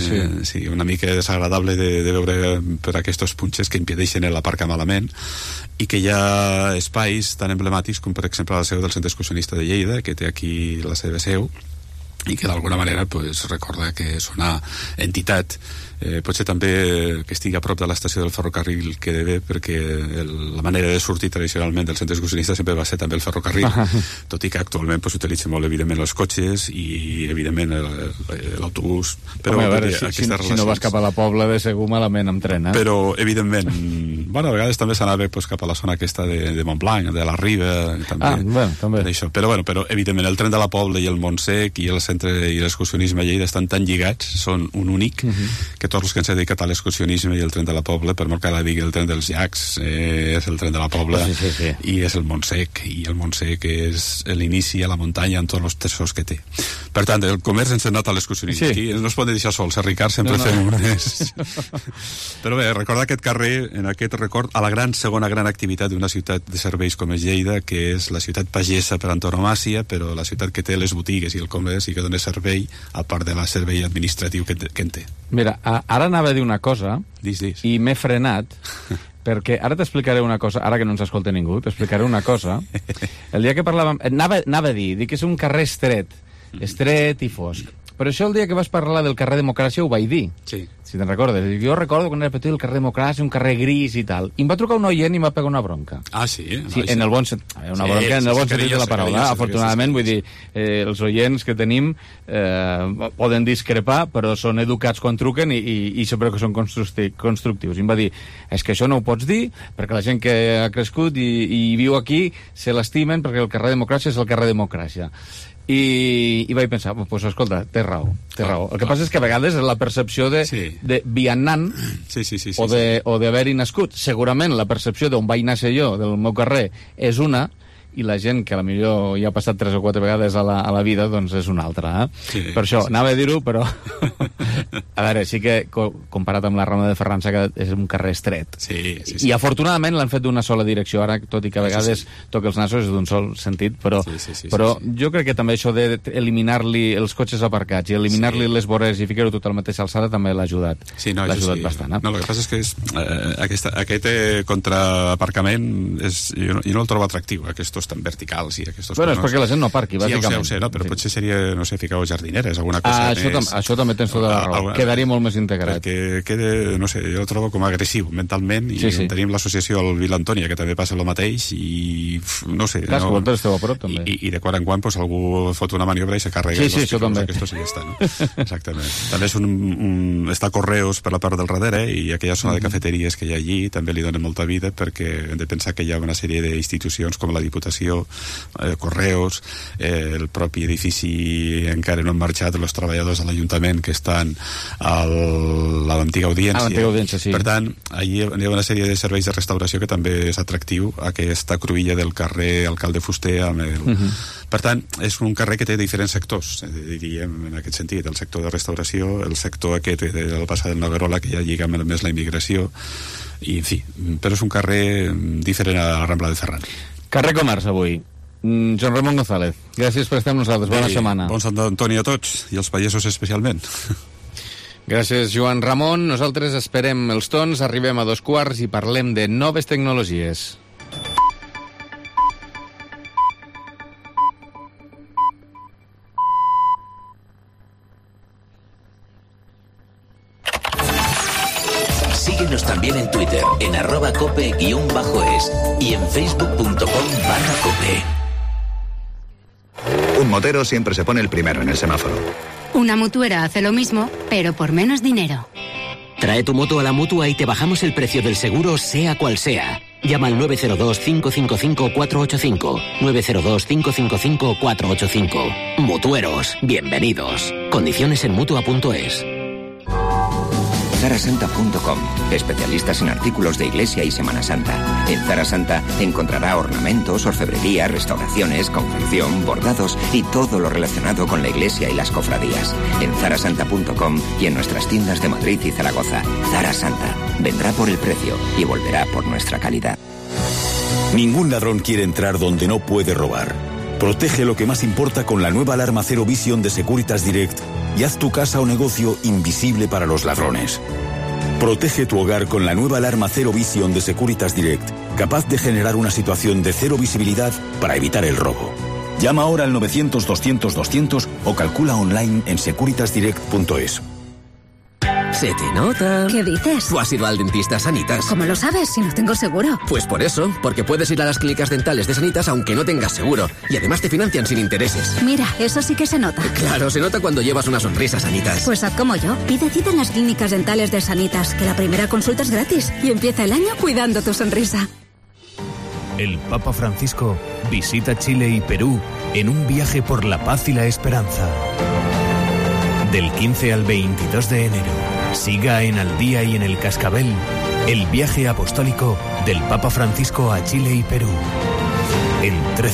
sí, una mica desagradable de veure per aquests punxes que impedeixen l'aparcar malament, i que hi ha espais tan emblemàtics com per exemple la seu del Centre Excursionista de Lleida, que té aquí la seva seu, i que d'alguna manera recorda que és una entitat potser també que estigui a prop de l'estació del ferrocarril que bé, perquè la manera de sortir tradicionalment del centre excursionista sempre va ser també el ferrocarril, tot i que actualment s'utilitzen molt evidentment els cotxes i evidentment l'autobús. Però a veure, si no vas cap a la Pobla de segur malament amb tren, Però evidentment, a vegades també s'anava cap a la zona aquesta de Montblanc, de la Riba, també. Però evidentment el tren de la Pobla i el Montsec i el centre i l'excursionisme a Lleida estan tan lligats, són un únic, que tots els que ens hem dedicat a l'excursionisme i el tren de la Pobla, per molt que la digui el tren dels llacs, és el tren de la Pobla, i és el Montsec, i el Montsec és l'inici a la muntanya amb tots els tresors que té. Per tant, el comerç ens ha anat a l'excursionisme. Aquí no es pot deixar sols, Ricard, sempre fem un mes. Però bé, recordar aquest carrer, en aquest record, a la segona gran activitat d'una ciutat de serveis com és Lleida, que és la ciutat pagesa per antonomàsia, però la ciutat que té les botigues i el comerç i que dona servei, a part de la servei administratiu que en té. Mira, ara anava a dir una cosa i m'he frenat perquè ara t'explicaré una cosa, ara que no ens escolta ningú, t'explicaré una cosa. El dia que parlàvem, anava a dir que és un carrer estret i fosc. Per això el dia que vas parlar del carrer Democràcia ho vaig dir. Sí. Si te'n recordes. Jo recordo quan era petit el carrer Democràcia, un carrer gris i tal. I em va trucar un oient i em va pegar una bronca. Ah, sí? Sí, en el bon sentit. Una bronca en el bon sentit de la paraula. Afortunadament, vull dir, els oients que tenim poden discrepar, però són educats quan truquen i sempre que són constructius. I em va dir, és que això no ho pots dir, perquè la gent que ha crescut i viu aquí se l'estimen perquè el carrer Democràcia és el carrer Democràcia. I vaig pensar, doncs escolta, té raó. El que passa és que a vegades la percepció de vianant o d'haver-hi nascut, segurament la percepció d'on vaig néixer jo, del meu carrer, és una, i la gent que potser hi ha passat 3 o 4 vegades a la vida doncs és una altra. Per això, anava a dir-ho, però A veure, sí que comparat amb la Rambla de Ferran Saca és un carrer estret. Sí. I afortunadament l'han fet d'una sola direcció. Ara, tot i que a vegades toca els nassos, és d'un sol sentit, però jo crec que també això d'eliminar-li els cotxes aparcats i eliminar-li les vores i ficar-ho tot a la mateixa alçada també l'ha ajudat. Sí, no, l'ha ajudat bastant. No, el que passa és que aquest contraaparcament jo no el trobo atractiu, aquests tan verticals i aquests... Bueno, és perquè la gent no aparqui, bàsicament. Ja ho sé, no? Però potser seria, no sé, ficar-ho jardineres, alguna cosa més... Això també tens tota la raó. Quedaria molt més integrat. Perquè queda, no sé, jo el trobo com agressiu mentalment i tenim l'associació al Vila Antònia, que també passa el mateix i no sé... Clar, que vosaltres esteu a prop, també. I de quan en quan algú fot una maniobra i se carrega. Sí, això també. Aquesta sí que està, no? Exactament. També està Correos per la part del darrere i aquella zona de cafeteries que hi ha allí també li donen molta vida perquè hem de pensar que hi ha una sèrie d'institucions com la Diputació, Correos, el propi edifici encara no han marxat els treballadors de l'Ajuntament que estan a l'antiga audiència. Sí. Per tant, allí hi ha una sèrie de serveis de restauració que també és atractiu, aquesta cruïlla del carrer Alcalde Fuster amb el... Per tant, és un carrer que té diferents sectors, diríem en aquest sentit, el sector de restauració, el sector aquest del passat del Noguerola, que ja lliga més la immigració, i en fi, però és un carrer diferent a la Rambla de Ferran. Carrer Comerç avui. Joan Ramon González, gràcies per estar amb nosaltres, bona setmana. Bon Sant Antoni a tots, i als pagesos especialment. Gràcies, Joan Ramon. Nosaltres esperem els tons, arribem a 2:15 i parlem de noves tecnologies. Síguenos también en Twitter, en @cope_es y en facebook.com/cope. Un motero siempre se pone el primero en el semáforo. Una mutuera hace lo mismo, pero por menos dinero. Trae tu moto a la Mutua y te bajamos el precio del seguro, sea cual sea. Llama al 902-555-485. 902-555-485. Mutueros, bienvenidos. Condiciones en Mutua.es. Zarasanta.com, especialistas en artículos de iglesia y Semana Santa. En Zara Santa encontrará ornamentos, orfebrería, restauraciones, confección, bordados y todo lo relacionado con la iglesia y las cofradías. En Zarasanta.com y en nuestras tiendas de Madrid y Zaragoza. Zara Santa vendrá por el precio y volverá por nuestra calidad. Ningún ladrón quiere entrar donde no puede robar. Protege lo que más importa con la nueva alarma Zero Vision de Securitas Direct y haz tu casa o negocio invisible para los ladrones. Protege tu hogar con la nueva alarma Zero Vision de Securitas Direct, capaz de generar una situación de cero visibilidad para evitar el robo. Llama ahora al 900-200-200 o calcula online en securitasdirect.es. Se te nota. ¿Qué dices? ¿Tú has ido al dentista Sanitas? ¿Cómo lo sabes si no tengo seguro? Pues por eso, porque puedes ir a las clínicas dentales de Sanitas aunque no tengas seguro. Y además te financian sin intereses. Mira, eso sí que se nota. Claro, se nota cuando llevas una sonrisa, Sanitas. Pues haz como yo. Pide cita en las clínicas dentales de Sanitas, que la primera consulta es gratis. Y empieza el año cuidando tu sonrisa. El Papa Francisco visita Chile y Perú en un viaje por la paz y la esperanza. Del 15 al 22 de enero. Siga en Al Día y en El Cascabel el viaje apostólico del Papa Francisco a Chile y Perú. El 13.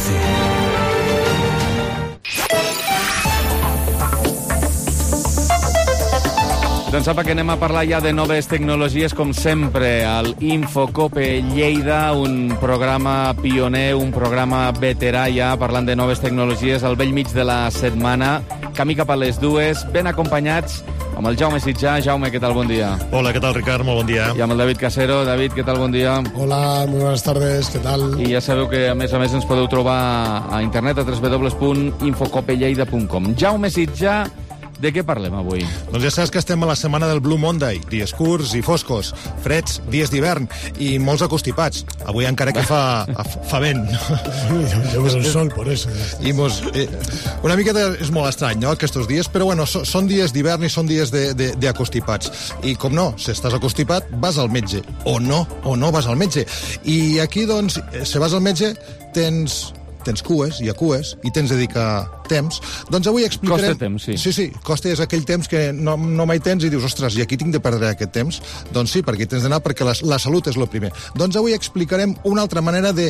Doncs apa, que anem a parlar ja de noves tecnologies, com sempre, al Infocope Lleida, un programa pioner, un programa veterà ja, parlant de noves tecnologies al bell mig de la setmana, camí cap a les 2, ben acompanyats amb el Jaume Sitjà. Jaume, què tal? Bon dia. Hola, ¿qué tal, Ricard? Molt bon dia. I amb el David Casero. David, què tal? Bon dia. Hola, muy buenas tardes, ¿qué tal? I ja sabeu que, a més, ens podeu trobar a internet a www.infocopelleida.com. Jaume Sitjà, de què parlem avui? Doncs ja saps que estem a la setmana del Blue Monday, dies curts i foscos, freds, dies d'hivern i molts acostipats. Avui encara que fa vent. Llevas el sol, por eso. I una miqueta és molt estrany, no?, aquests dies, però bueno, són dies d'hivern i són dies d'acostipats. I com no, si estàs acostipat, vas al metge. O no vas al metge. I aquí, doncs, si vas al metge, tens cues, hi ha cues, i tens de dedicar temps. Doncs avui explicarem... Costa temps, sí. Sí, costa és aquell temps que no mai tens i dius, ostres, i aquí tinc de perdre aquest temps? Doncs sí, perquè hi tens d'anar perquè la salut és el primer. Doncs avui explicarem una altra manera de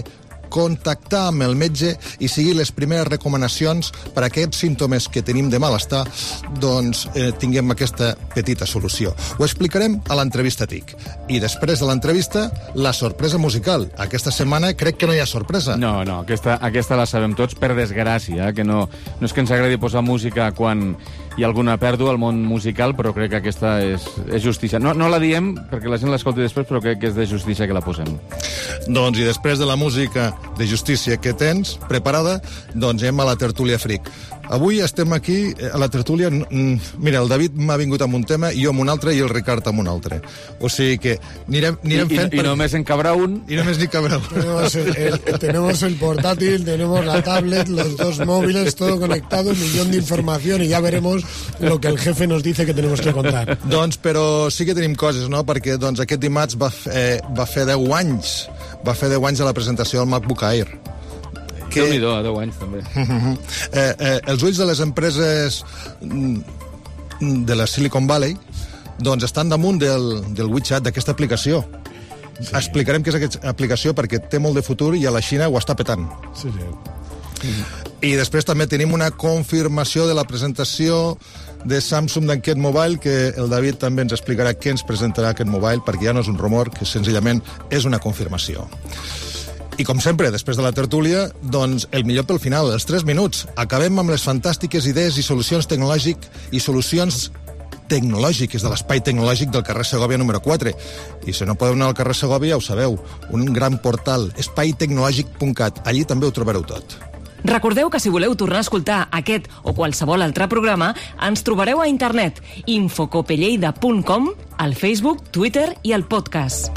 contactar amb el metge i seguir les primeres recomanacions per a aquests símptomes que tenim de malestar, doncs tinguem aquesta petita solució. Ho explicarem a l'entrevista TIC. I després de l'entrevista, la sorpresa musical. Aquesta setmana crec que no hi ha sorpresa. No, aquesta la sabem tots, per desgràcia, que no és que ens agradi posar música quan hi ha alguna pèrdua al món musical, però crec que aquesta és justícia. No la diem perquè la gent l'escolti després, però crec que és de justícia que la posem. Doncs, i després de la música de justícia que tens preparada, doncs anem a la tertúlia fric. Avui estem aquí a la tertúlia... Mira, el David m'ha vingut amb un tema, jo amb un altre i el Ricard amb un altre. O sigui que anirem fent... I només en cabrà un. I només n'hi cabrà un. Tenemos el portátil, tenemos la tablet, los dos móviles, todo conectado, un millón de información y ya veremos lo que el jefe nos dice que tenemos que contar. Doncs, però sí que tenim coses, no? Perquè doncs, aquest dimarts va fer 10 anys. Va fer 10 anys de la presentació del MacBook Air. Déu-n'hi-do, 10 anys, també. Els ulls de les empreses de la Silicon Valley doncs estan damunt del WeChat, d'aquesta aplicació. Sí. Explicarem què és aquesta aplicació perquè té molt de futur i a la Xina ho està petant. Sí. I després també tenim una confirmació de la presentació de Samsung d'aquest mobile, que el David també ens explicarà què ens presentarà aquest mobile, perquè ja no és un rumor, que senzillament és una confirmació. I com sempre, després de la tertúlia, doncs el millor pel final, els 3 minuts. Acabem amb les fantàstiques idees i solucions tecnològiques de l'espai tecnològic del carrer Segòvia número 4. I si no podeu anar al carrer Segòvia, ho sabeu, un gran portal, espaitecnologic.cat. Allí també ho trobareu tot. Recordeu que si voleu tornar a escoltar aquest o qualsevol altre programa, ens trobareu a internet infocopelleida.com, al Facebook, Twitter i al podcast.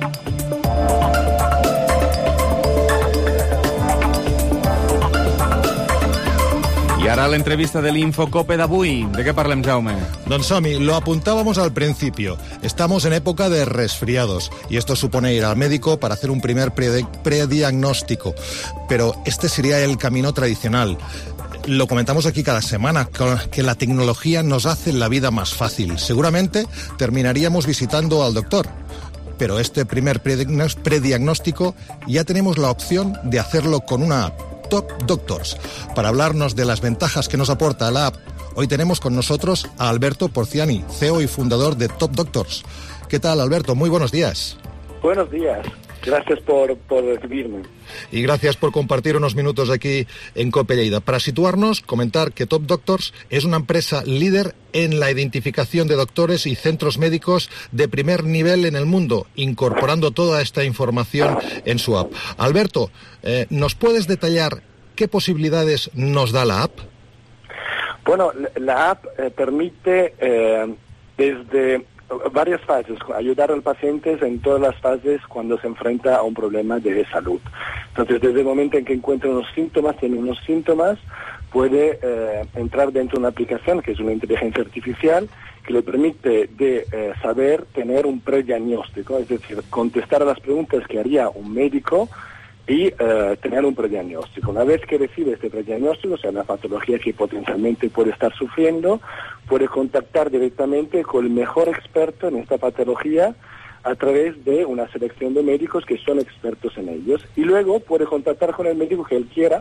I ara l'entrevista de l'Infocope d'avui. De què parlem, Jaume? Doncs som-hi, lo apuntábamos al principio. Estamos en época de resfriados y esto supone ir al médico para hacer un primer prediagnóstico. Pero este sería el camino tradicional. Lo comentamos aquí cada semana, que la tecnología nos hace la vida más fácil. Seguramente terminaríamos visitando al doctor. Pero este primer prediagnóstico ya tenemos la opción de hacerlo con una app. Top Doctors. Para hablarnos de las ventajas que nos aporta la app, hoy tenemos con nosotros a Alberto Porciani, CEO y fundador de Top Doctors. ¿Qué tal, Alberto? Muy buenos días. Buenos días. Gracias por recibirme. Y gracias por compartir unos minutos aquí en COPE Lleida. Para situarnos, comentar que Top Doctors es una empresa líder en la identificación de doctores y centros médicos de primer nivel en el mundo, incorporando toda esta información en su app. Alberto, ¿nos puedes detallar qué posibilidades nos da la app? Bueno, la app permite desde varias fases, ayudar al paciente en todas las fases cuando se enfrenta a un problema de salud. Entonces, desde el momento en que encuentra tiene unos síntomas, puede entrar dentro de una aplicación que es una inteligencia artificial que le permite tener un prediagnóstico, es decir, contestar a las preguntas que haría un médico y tener un prediagnóstico. Una vez que recibe este prediagnóstico, o sea, la patología que potencialmente puede estar sufriendo, puede contactar directamente con el mejor experto en esta patología a través de una selección de médicos que son expertos en ellos. Y luego puede contactar con el médico que él quiera,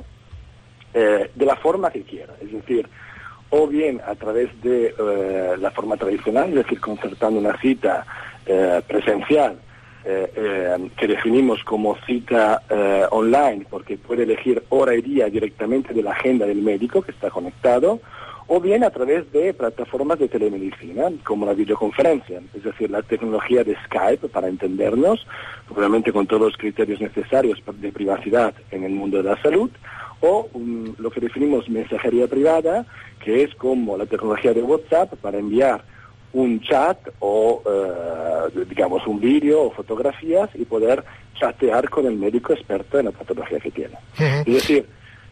de la forma que quiera. Es decir, o bien a través de la forma tradicional, es decir, concertando una cita presencial, que definimos como cita online, porque puede elegir hora y día directamente de la agenda del médico que está conectado, o bien a través de plataformas de telemedicina, como la videoconferencia, es decir, la tecnología de Skype para entendernos, obviamente con todos los criterios necesarios de privacidad en el mundo de la salud, o lo que definimos mensajería privada, que es como la tecnología de WhatsApp para enviar un chat o, digamos, un vídeo o fotografías y poder chatear con el médico experto en la patología que tiene. Es decir,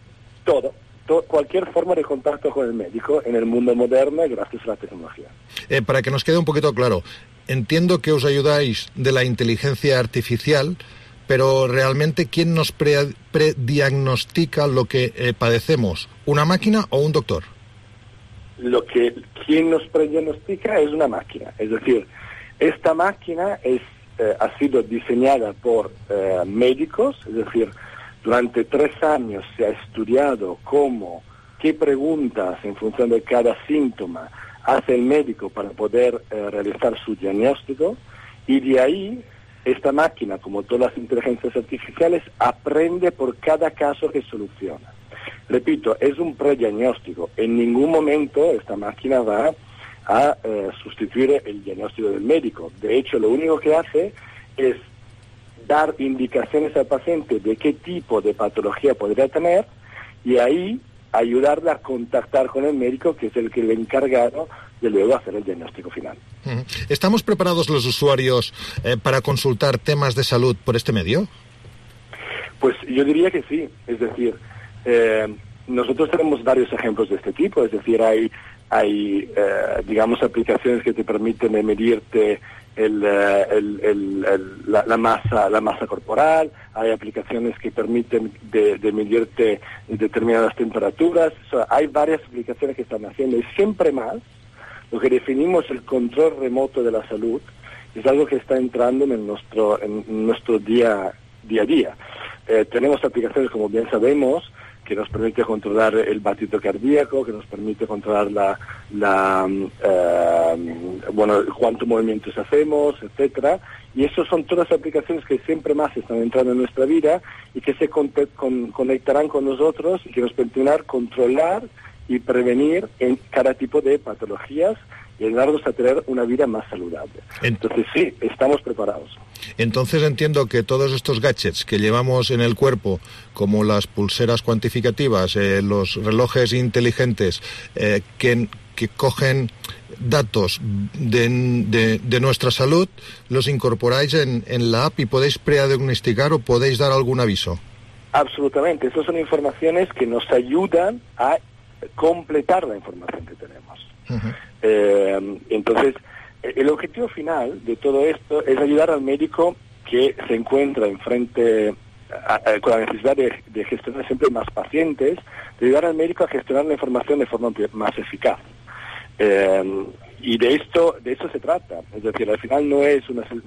cualquier forma de contacto con el médico en el mundo moderno gracias a la tecnología. Para que nos quede un poquito claro, entiendo que os ayudáis de la inteligencia artificial, pero realmente, ¿quién nos prediagnostica lo que padecemos? ¿Una máquina o un doctor? Quien nos prediagnostica es una máquina, es decir, esta máquina ha sido diseñada por médicos, es decir, durante 3 años se ha estudiado qué preguntas en función de cada síntoma hace el médico para poder realizar su diagnóstico, y de ahí esta máquina, como todas las inteligencias artificiales, aprende por cada caso que soluciona. Repito, es un prediagnóstico. En ningún momento esta máquina va a sustituir el diagnóstico del médico. De hecho, lo único que hace es dar indicaciones al paciente de qué tipo de patología podría tener, y ahí ayudarle a contactar con el médico, que es el que es encargado de luego hacer el diagnóstico final. ¿Estamos preparados los usuarios para consultar temas de salud por este medio? Pues yo diría que sí. Es decir, nosotros tenemos varios ejemplos de este tipo. Es decir, hay digamos, aplicaciones que te permiten medirte la masa corporal. Hay aplicaciones que permiten de medirte determinadas temperaturas. O sea, hay varias aplicaciones que están haciendo, y siempre más lo que definimos el control remoto de la salud es algo que está entrando en nuestro día a día. Tenemos aplicaciones, como bien sabemos, que nos permite controlar el batido cardíaco, que nos permite controlar cuántos movimientos hacemos, etcétera. Y eso son todas aplicaciones que siempre más están entrando en nuestra vida y que se conectarán con nosotros y que nos permitirán controlar y prevenir en cada tipo de patologías y ayudarnos a tener una vida más saludable. Entonces sí, estamos preparados. Entonces entiendo que todos estos gadgets que llevamos en el cuerpo, como las pulseras cuantificativas, los relojes inteligentes, que cogen datos de nuestra salud, los incorporáis en la app y podéis prediagnosticar o podéis dar algún aviso. Absolutamente, esas son informaciones que nos ayudan a completar la información que tenemos. Entonces, el objetivo final de todo esto es ayudar al médico que se encuentra enfrente con la necesidad de gestionar siempre más pacientes, de ayudar al médico a gestionar la información de forma más eficaz. Y de eso se trata. Es decir, al final no es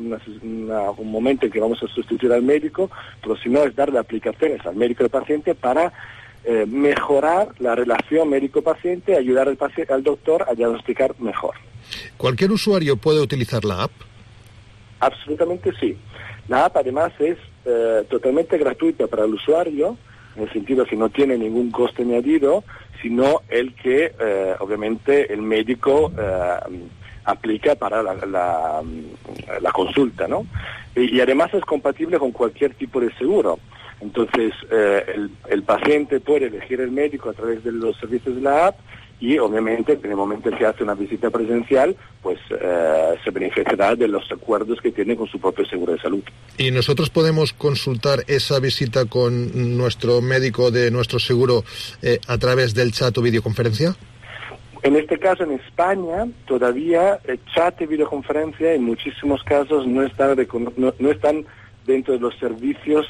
un momento en que vamos a sustituir al médico, pero sino es darle aplicaciones al médico y al paciente para mejorar la relación médico-paciente, ayudar al doctor a diagnosticar mejor. ¿Cualquier usuario puede utilizar la app? Absolutamente sí. La app además es totalmente gratuita para el usuario, en el sentido que no tiene ningún coste añadido, sino el que obviamente el médico aplica para la consulta, ¿no? Y además es compatible con cualquier tipo de seguro. Entonces, el paciente puede elegir el médico a través de los servicios de la app y, obviamente, en el momento en que hace una visita presencial, pues se beneficiará de los acuerdos que tiene con su propio seguro de salud. ¿Y nosotros podemos consultar esa visita con nuestro médico de nuestro seguro a través del chat o videoconferencia? En este caso, en España, todavía el chat y videoconferencia en muchísimos casos no están dentro de los servicios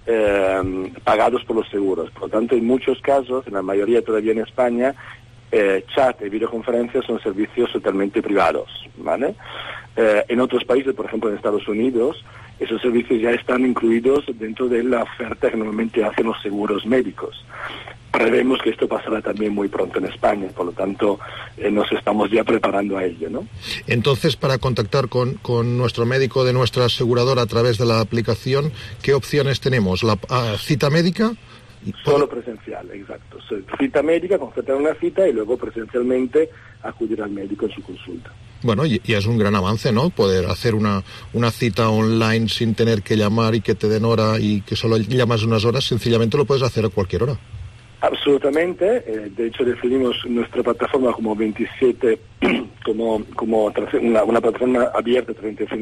pagados por los seguros. Por lo tanto, en muchos casos, en la mayoría todavía en España, chat y videoconferencias son servicios totalmente privados, ¿vale? En otros países, por ejemplo en Estados Unidos, esos servicios ya están incluidos dentro de la oferta que normalmente hacen los seguros médicos. Prevemos que esto pasará también muy pronto en España, por lo tanto nos estamos ya preparando a ello, ¿no? Entonces, para contactar con nuestro médico de nuestra aseguradora a través de la aplicación, ¿qué opciones tenemos? ¿La cita médica? Solo presencial, exacto. Cita médica, concertar una cita y luego presencialmente acudir al médico en su consulta. Bueno, y es un gran avance, ¿no? Poder hacer una cita online sin tener que llamar y que te den hora y que solo llamas unas horas, sencillamente lo puedes hacer a cualquier hora. Absolutamente, de hecho definimos nuestra plataforma como 27, como una plataforma abierta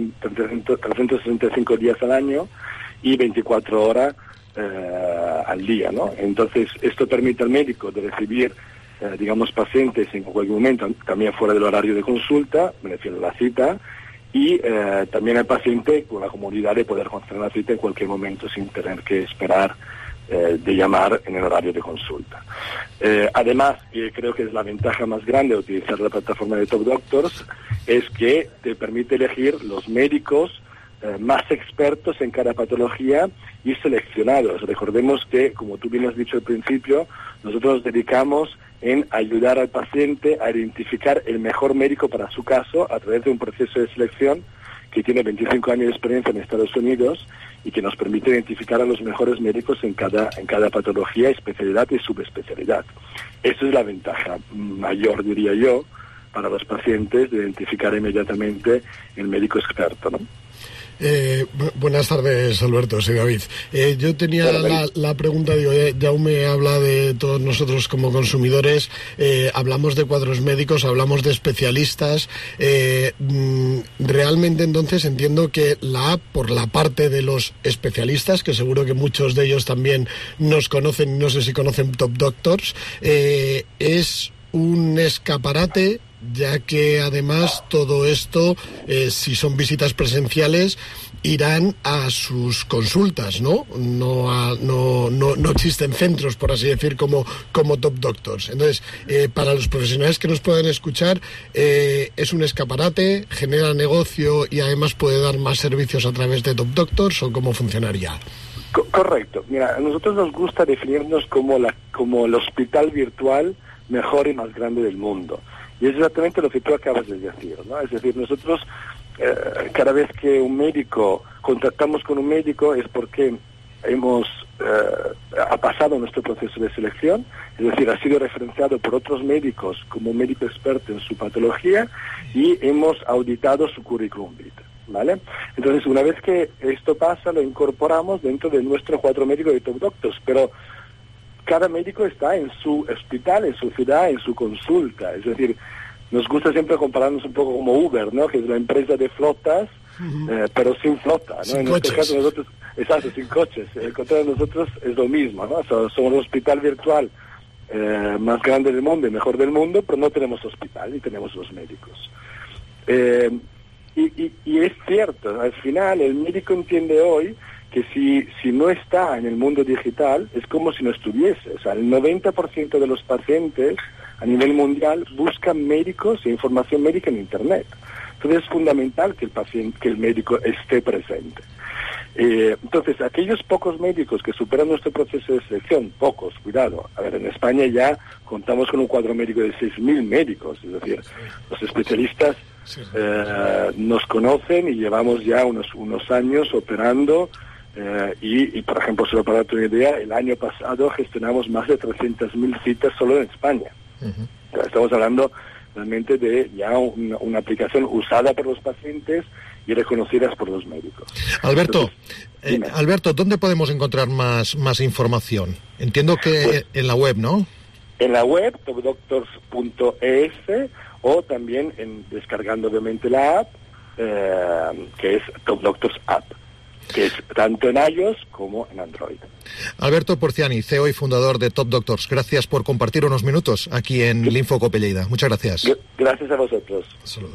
365 días al año y 24 horas al día, ¿no? Entonces esto permite al médico de recibir, digamos, pacientes en cualquier momento, también fuera del horario de consulta, me refiero a la cita, y también al paciente con la comodidad de poder conceder la cita en cualquier momento sin tener que esperar de llamar en el horario de consulta. Además, y creo que es la ventaja más grande de utilizar la plataforma de Top Doctors, es que te permite elegir los médicos más expertos en cada patología y seleccionados. Recordemos que, como tú bien has dicho al principio, nosotros nos dedicamos en ayudar al paciente a identificar el mejor médico para su caso a través de un proceso de selección que tiene 25 años de experiencia en Estados Unidos y que nos permite identificar a los mejores médicos en cada patología, especialidad y subespecialidad. Esa es la ventaja mayor, diría yo, para los pacientes, de identificar inmediatamente el médico experto, ¿no? Buenas tardes, Alberto, soy David. Yo tenía la pregunta, digo, Jaume habla de todos nosotros como consumidores, hablamos de cuadros médicos, hablamos de especialistas, realmente entonces entiendo que la app, por la parte de los especialistas, que seguro que muchos de ellos también nos conocen, no sé si conocen Top Doctors, es un escaparate, ya que además todo esto, si son visitas presenciales, irán a sus consultas, ¿no? No existen centros, por así decir, como Top Doctors. Entonces, para los profesionales que nos puedan escuchar, es un escaparate, genera negocio y además puede dar más servicios a través de Top Doctors, ¿o cómo funcionaría? Correcto. Mira, a nosotros nos gusta definirnos como el hospital virtual mejor y más grande del mundo. Y es exactamente lo que tú acabas de decir, ¿no? Es decir, nosotros cada vez que contactamos con un médico es porque ha pasado nuestro proceso de selección, es decir, ha sido referenciado por otros médicos como médico experto en su patología y hemos auditado su currículum vitae, ¿vale? Entonces, una vez que esto pasa, lo incorporamos dentro de nuestro cuadro médico de Top Doctors, pero cada médico está en su hospital, en su ciudad, en su consulta. Es decir, nos gusta siempre compararnos un poco como Uber, ¿no? Que es la empresa de flotas, pero sin flota, ¿no? Sin en coches. este caso nosotros, exacto, sin coches. El contrario de nosotros es lo mismo, ¿no? Somos el hospital virtual más grande del mundo y mejor del mundo, pero no tenemos hospital y tenemos los médicos. Y es cierto, al final el médico entiende hoy que si no está en el mundo digital, es como si no estuviese. O sea, el 90% de los pacientes a nivel mundial buscan médicos e información médica en Internet. Entonces es fundamental que el médico esté presente. Entonces, aquellos pocos médicos que superan nuestro proceso de selección, pocos, cuidado. A ver, en España ya contamos con un cuadro médico de 6.000 médicos, es decir, los especialistas nos conocen y llevamos ya unos años operando. Y, por ejemplo, solo para darte una idea, el año pasado gestionamos más de 300.000 citas solo en España. Estamos hablando realmente de ya una aplicación usada por los pacientes y reconocidas por los médicos. Alberto, Alberto, ¿dónde podemos encontrar más información? Entiendo que pues, en la web, ¿no? En la web, topdoctors.es, o también descargando obviamente la app, que es Top Doctors App, que es tanto en iOS como en Android. Alberto Porciani, CEO y fundador de Top Doctors, gracias por compartir unos minutos aquí en Linfocope Lleida. Muchas gracias. Gracias a vosotros. Saludos.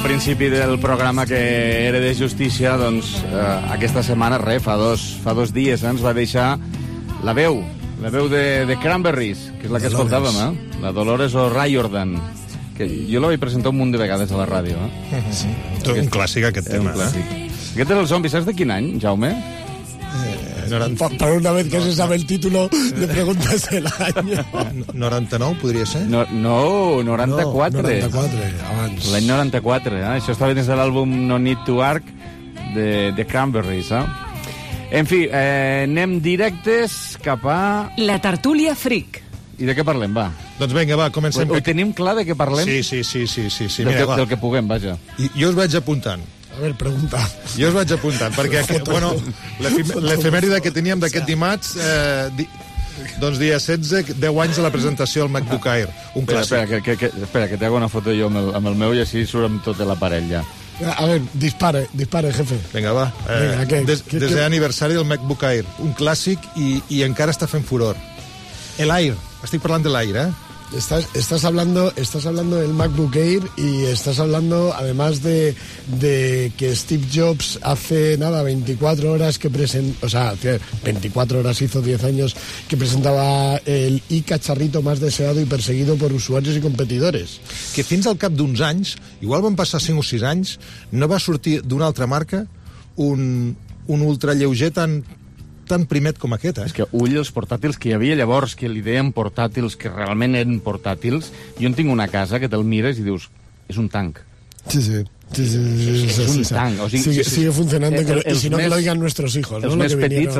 principi del programa que era de justícia, doncs aquesta setmana, fa dos dies, ens va deixar la veu de Cranberries, que és la que escoltàvem, la Dolores O'Riordan, que jo la vaig presentar un munt de vegades a la ràdio. Sí. Un clàssic, aquest tema. Aquest és el zombi, saps de quin any, Jaume? Per una vez que se sabe el título de preguntas del año. 99, podria ser? No, 94. 94, abans. L'any 94, Això estava dins de l'àlbum No Need to Arc de Cranberries, En fi, anem directes cap a... La tertúlia freak. I de què parlem, va? Doncs vinga, va, comencem. Ho tenim clar de què parlem? Sí. Del que puguem, vaja. Jo us vaig apuntant. A veure, pregunta. Jo us vaig apuntant, perquè l'efemèride que teníem d'aquest dimarts, doncs dia 16, 10 anys de la presentació del MacBook Air, un clàssic. Espera, que t'hago una foto jo amb el meu i així surt amb tot l'aparell ja. A ver, dispare, jefe. Vinga, va. Desde l'aniversari del MacBook Air, un clàssic i encara està fent furor. El Air, estic parlant de l'Air, Estás hablando del MacBook Air y estás hablando además de que Steve Jobs hace 24 horas que 24 horas hizo 10 años que presentava el cacharrito más deseado y perseguido por usuarios y competidores. Que fins al cap d'uns anys, igual van passar 5 o 6 anys, no va sortir d'una altra marca un ultralleuger tan primet com aquest, És que els portàtils que hi havia llavors, que li deien portàtils, que realment eren portàtils, jo en tinc una casa que te'l mires i dius, és un tanc. Sí. És un tanc. O sigui, sigue funcionando y si no que lo oigan nuestros hijos. Els més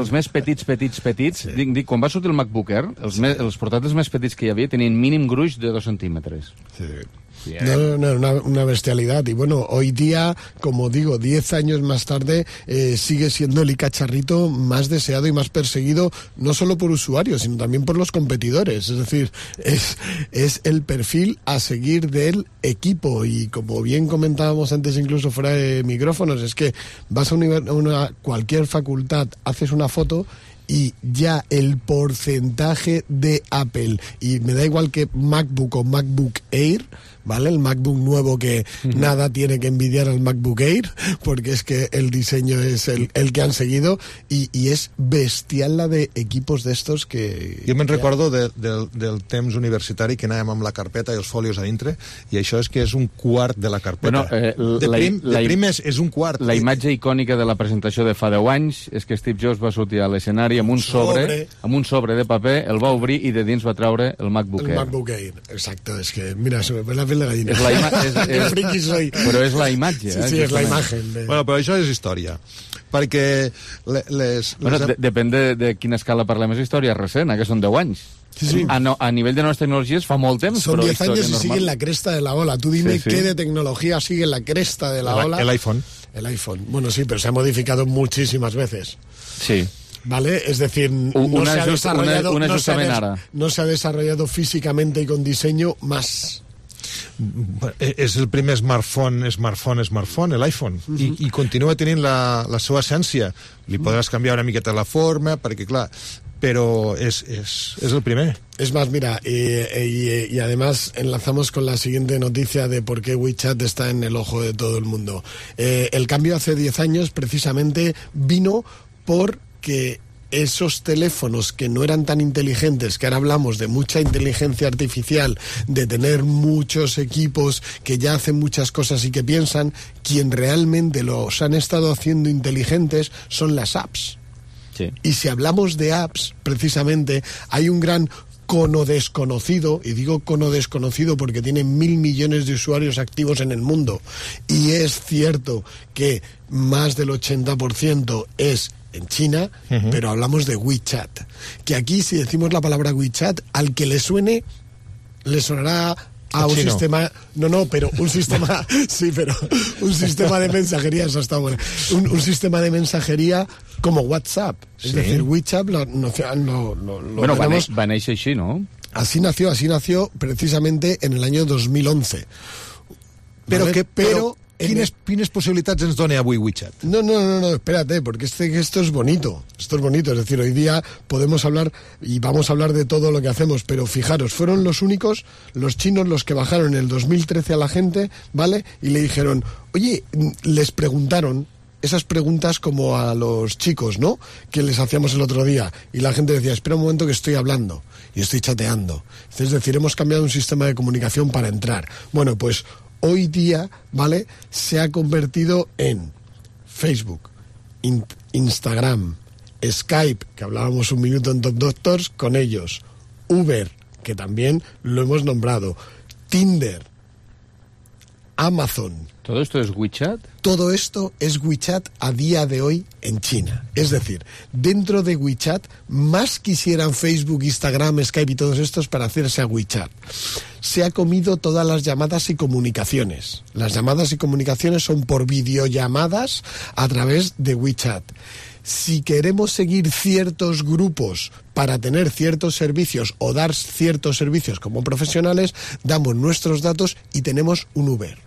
petits, dic, quan va sortir el MacBook Air, els portàtils més petits que hi havia tenien mínim gruix de 2 centímetres. Sí. No, una bestialidad. Y bueno, hoy día, como digo, 10 años más tarde, sigue siendo el cacharrito más deseado y más perseguido, no solo por usuarios, sino también por los competidores. Es decir, es el perfil a seguir del equipo. Y como bien comentábamos antes, incluso fuera de micrófonos, es que vas a cualquier facultad, haces una foto y ya el porcentaje de Apple, y me da igual que MacBook o MacBook Air, ¿vale? El MacBook nuevo que nada tiene que envidiar al MacBook Air, porque es que el diseño es el que han seguido, y es bestial la de equipos d'estos que... Jo me'n recordo del temps universitari que anàvem amb la carpeta i els folios a dintre, i això és que és un quart de la carpeta. De prim és un quart. La imatge icònica de la presentació de fa 10 anys és que Steve Jobs va sortir a l'escenari amb un sobre de paper, el va obrir i de dins va treure el MacBook Air. El MacBook Air, exacto. Es que, mira, se me pone la piel de gallina. És friki soy. Però és la imatge. Sí, és la imatge. Bueno, però això és història. Perquè depèn de quina escala parlem, és història recent, que són 10 anys. Sí. A nivell de noves tecnologies fa molt temps. Son 10 años y normal. Siguen la cresta de la ola. Tú dime qué de tecnología sigue la cresta de la ola. El iPhone. El iPhone. Bueno, sí, pero se ha modificado muchísimas veces. Sí. ¿Vale? Es decir, no se ha desarrollado físicamente y con diseño más. És el primer smartphone, l'iPhone, i continua tenint la seva essència. Li podràs canviar una miqueta la forma, perquè clar, pero es el primer. Es más, mira, y además enlazamos con la siguiente noticia de por qué WeChat está en el ojo de todo el mundo. El cambio hace 10 años precisamente vino porque esos teléfonos que no eran tan inteligentes, que ahora hablamos de mucha inteligencia artificial, de tener muchos equipos que ya hacen muchas cosas y que piensan, quien realmente los han estado haciendo inteligentes son las apps. Sí. Y si hablamos de apps, precisamente, hay un gran cono desconocido, y digo cono desconocido porque tiene 1.000 millones de usuarios activos en el mundo, y es cierto que más del 80% es en China, pero hablamos de WeChat, que aquí si decimos la palabra WeChat, al que le suene, le sonará a un sistema, pero un sistema, sí, pero un sistema de mensajería, eso está bueno, un sistema de mensajería como WhatsApp, es decir, WeChat lo bueno, va néixer així, ¿no? Así nació precisamente en el año 2011. Quines possibilitats ens dona avui WeChat? No, espérate, porque esto es bonito. Esto es bonito, es decir, hoy día podemos hablar y vamos a hablar de todo lo que hacemos, pero fijaros, fueron los únicos, los chinos, los que bajaron en el 2013 a la gente, ¿vale? Y le dijeron, oye, les preguntaron esas preguntas como a los chicos, ¿no?, que les hacíamos el otro día, y la gente decía, espera un momento que estoy hablando y estoy chateando. Es decir, hemos cambiado un sistema de comunicación para entrar. Bueno, pues hoy día, ¿vale?, se ha convertido en Facebook, Instagram, Skype, que hablábamos un minuto en Top Doctors con ellos, Uber, que también lo hemos nombrado, Tinder, Amazon. ¿Todo esto es WeChat? Todo esto es WeChat a día de hoy en China. Es decir, dentro de WeChat, más quisieran Facebook, Instagram, Skype y todos estos para hacerse a WeChat. Se ha comido todas las llamadas y comunicaciones. Las llamadas y comunicaciones son por videollamadas a través de WeChat. Si queremos seguir ciertos grupos para tener ciertos servicios o dar ciertos servicios como profesionales, damos nuestros datos y tenemos un Uber.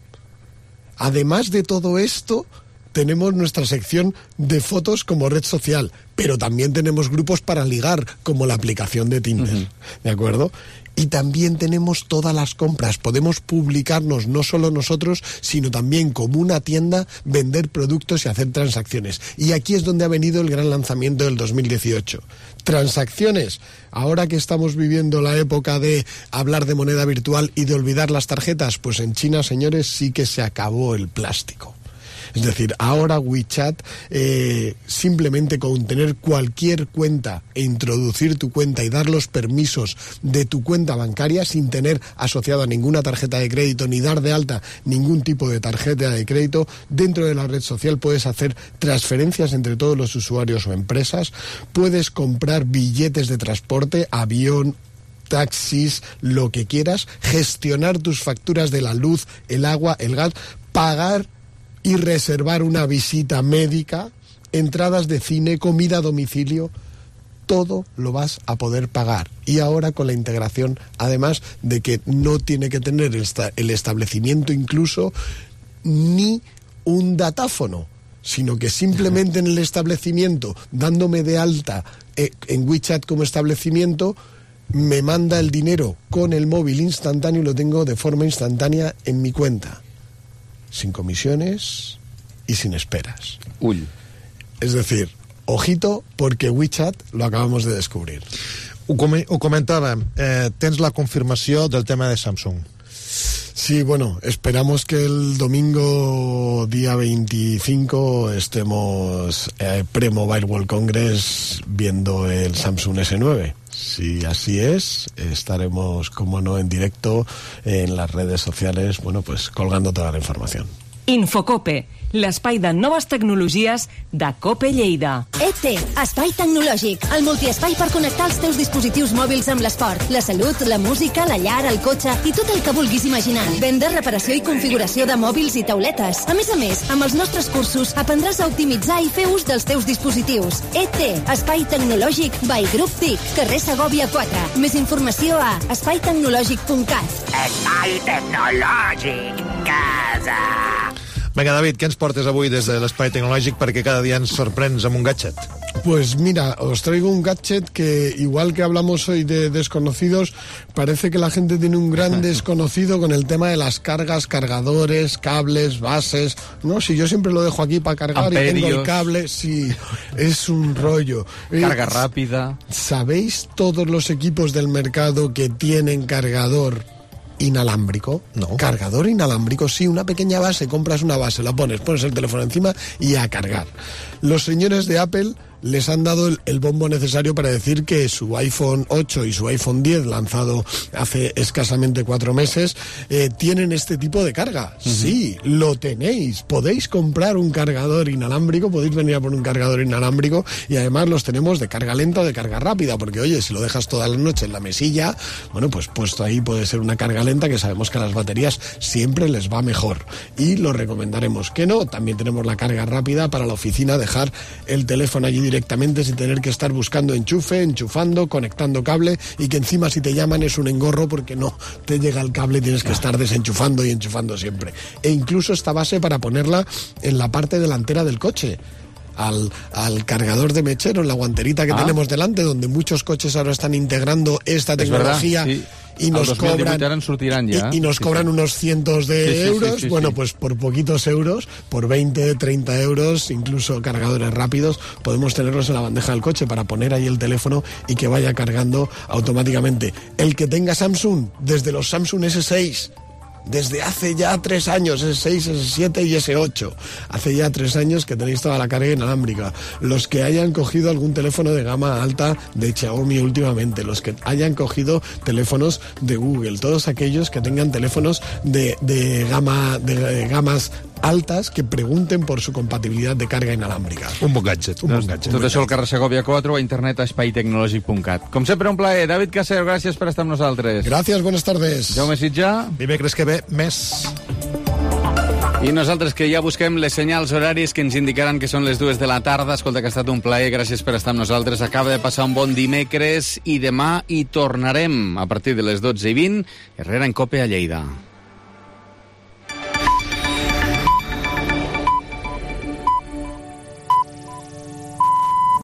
Además de todo esto, tenemos nuestra sección de fotos como red social, pero también tenemos grupos para ligar, como la aplicación de Tinder, ¿de acuerdo? Y también tenemos todas las compras. Podemos publicarnos no solo nosotros, sino también como una tienda, vender productos y hacer transacciones. Y aquí es donde ha venido el gran lanzamiento del 2018. Transacciones. Ahora que estamos viviendo la época de hablar de moneda virtual y de olvidar las tarjetas, pues en China, señores, sí que se acabó el plástico. Es decir, ahora WeChat, simplemente con tener cualquier cuenta e introducir tu cuenta y dar los permisos de tu cuenta bancaria sin tener asociado a ninguna tarjeta de crédito ni dar de alta ningún tipo de tarjeta de crédito, dentro de la red social puedes hacer transferencias entre todos los usuarios o empresas, puedes comprar billetes de transporte, avión, taxis, lo que quieras, gestionar tus facturas de la luz, el agua, el gas, pagar y reservar una visita médica, entradas de cine, comida a domicilio, todo lo vas a poder pagar. Y ahora con la integración, además de que no tiene que tener el establecimiento incluso ni un datáfono, sino que simplemente en el establecimiento, dándome de alta en WeChat como establecimiento, me manda el dinero con el móvil instantáneo y lo tengo de forma instantánea en mi cuenta. Sin comisiones y sin esperas. Ull. Es decir, ojito, porque WeChat lo acabamos de descubrir. Ho comentàvem, tens la confirmació del tema de Samsung. Sí, bueno, esperamos que el domingo día 25 estemos pre-Mobile World Congress viendo el Samsung S9. Si así es, estaremos, como no, en directo en las redes sociales, bueno, pues colgando toda la información. Infocope, l'espai de noves tecnologies de Cope Lleida. ET, espai tecnològic, el multiespai per connectar els teus dispositius mòbils amb l'esport, la salut, la música, la llar, el cotxe i tot el que vulguis imaginar. Venda, reparació i configuració de mòbils i tauletes. A més, amb els nostres cursos aprendràs a optimitzar i fer ús dels teus dispositius. ET, espai tecnològic by Grup TIC, carrer Segòvia 4. Més informació a espaitecnològic.cat. Espai tecnològic, casa. Venga, David, ¿qué ens portes avui des de l'Espai Tecnològic perquè cada dia ens sorprens amb un gadget? Pues mira, os traigo un gadget que, igual que hablamos hoy de desconocidos, parece que la gente tiene un gran desconocido con el tema de las cargas, cargadores, cables, bases. No, si yo siempre lo dejo aquí para cargar amperios. Y tengo el cable, sí, es un rollo. Carga rápida. ¿Sabéis todos los equipos del mercado que tienen cargador inalámbrico? No. Cargador inalámbrico, sí, una pequeña base, compras una base, la pones el teléfono encima y a cargar. Los señores de Apple les han dado el bombo necesario para decir que su iPhone 8 y su iPhone 10, lanzado hace escasamente 4 meses, tienen este tipo de carga. Sí, lo tenéis. Podéis comprar un cargador inalámbrico, podéis venir a por un cargador inalámbrico, y además los tenemos de carga lenta o de carga rápida, porque oye, si lo dejas toda la noche en la mesilla, bueno, pues puesto ahí puede ser una carga lenta, que sabemos que a las baterías siempre les va mejor, y lo recomendaremos. Que no, también tenemos la carga rápida para la oficina, dejar el teléfono allí directamente sin tener que estar buscando enchufe, enchufando, conectando cable, y que encima si te llaman es un engorro porque no te llega el cable y tienes que estar desenchufando y enchufando siempre. E incluso esta base para ponerla en la parte delantera del coche. Al cargador de mechero, en la guanterita que tenemos delante, donde muchos coches ahora están integrando esta tecnología. Verdad, sí. Y nos cobran unos cientos de euros. Pues por poquitos euros, por 20, 30 euros, incluso cargadores rápidos, podemos tenerlos en la bandeja del coche para poner ahí el teléfono y que vaya cargando automáticamente. El que tenga Samsung, desde los Samsung S6, desde hace ya 3 años, S6, S7 y S8. Hace ya 3 años que tenéis toda la carga inalámbrica. Los que hayan cogido algún teléfono de gama alta de Xiaomi últimamente, los que hayan cogido teléfonos de Google, todos aquellos que tengan teléfonos de gamas altas, que pregunten por su compatibilitat de carga inalámbrica. Un bon gadget. Tot això al carrer Segòvia 4 o a internet a espaitecnològic.cat. Com sempre, un plaer. David Casero, gràcies per estar amb nosaltres. Gràcies, buenas tardes. Jaume Sitjà. Dimecres que ve, més. I nosaltres que ja busquem les senyals horaris que ens indicaran que són les 2 de la tarda. Escolta, que ha estat un plaer, gràcies per estar amb nosaltres. Acaba de passar un bon dimecres i demà hi tornarem a partir de les 12:20. Herrera en Cope a Lleida.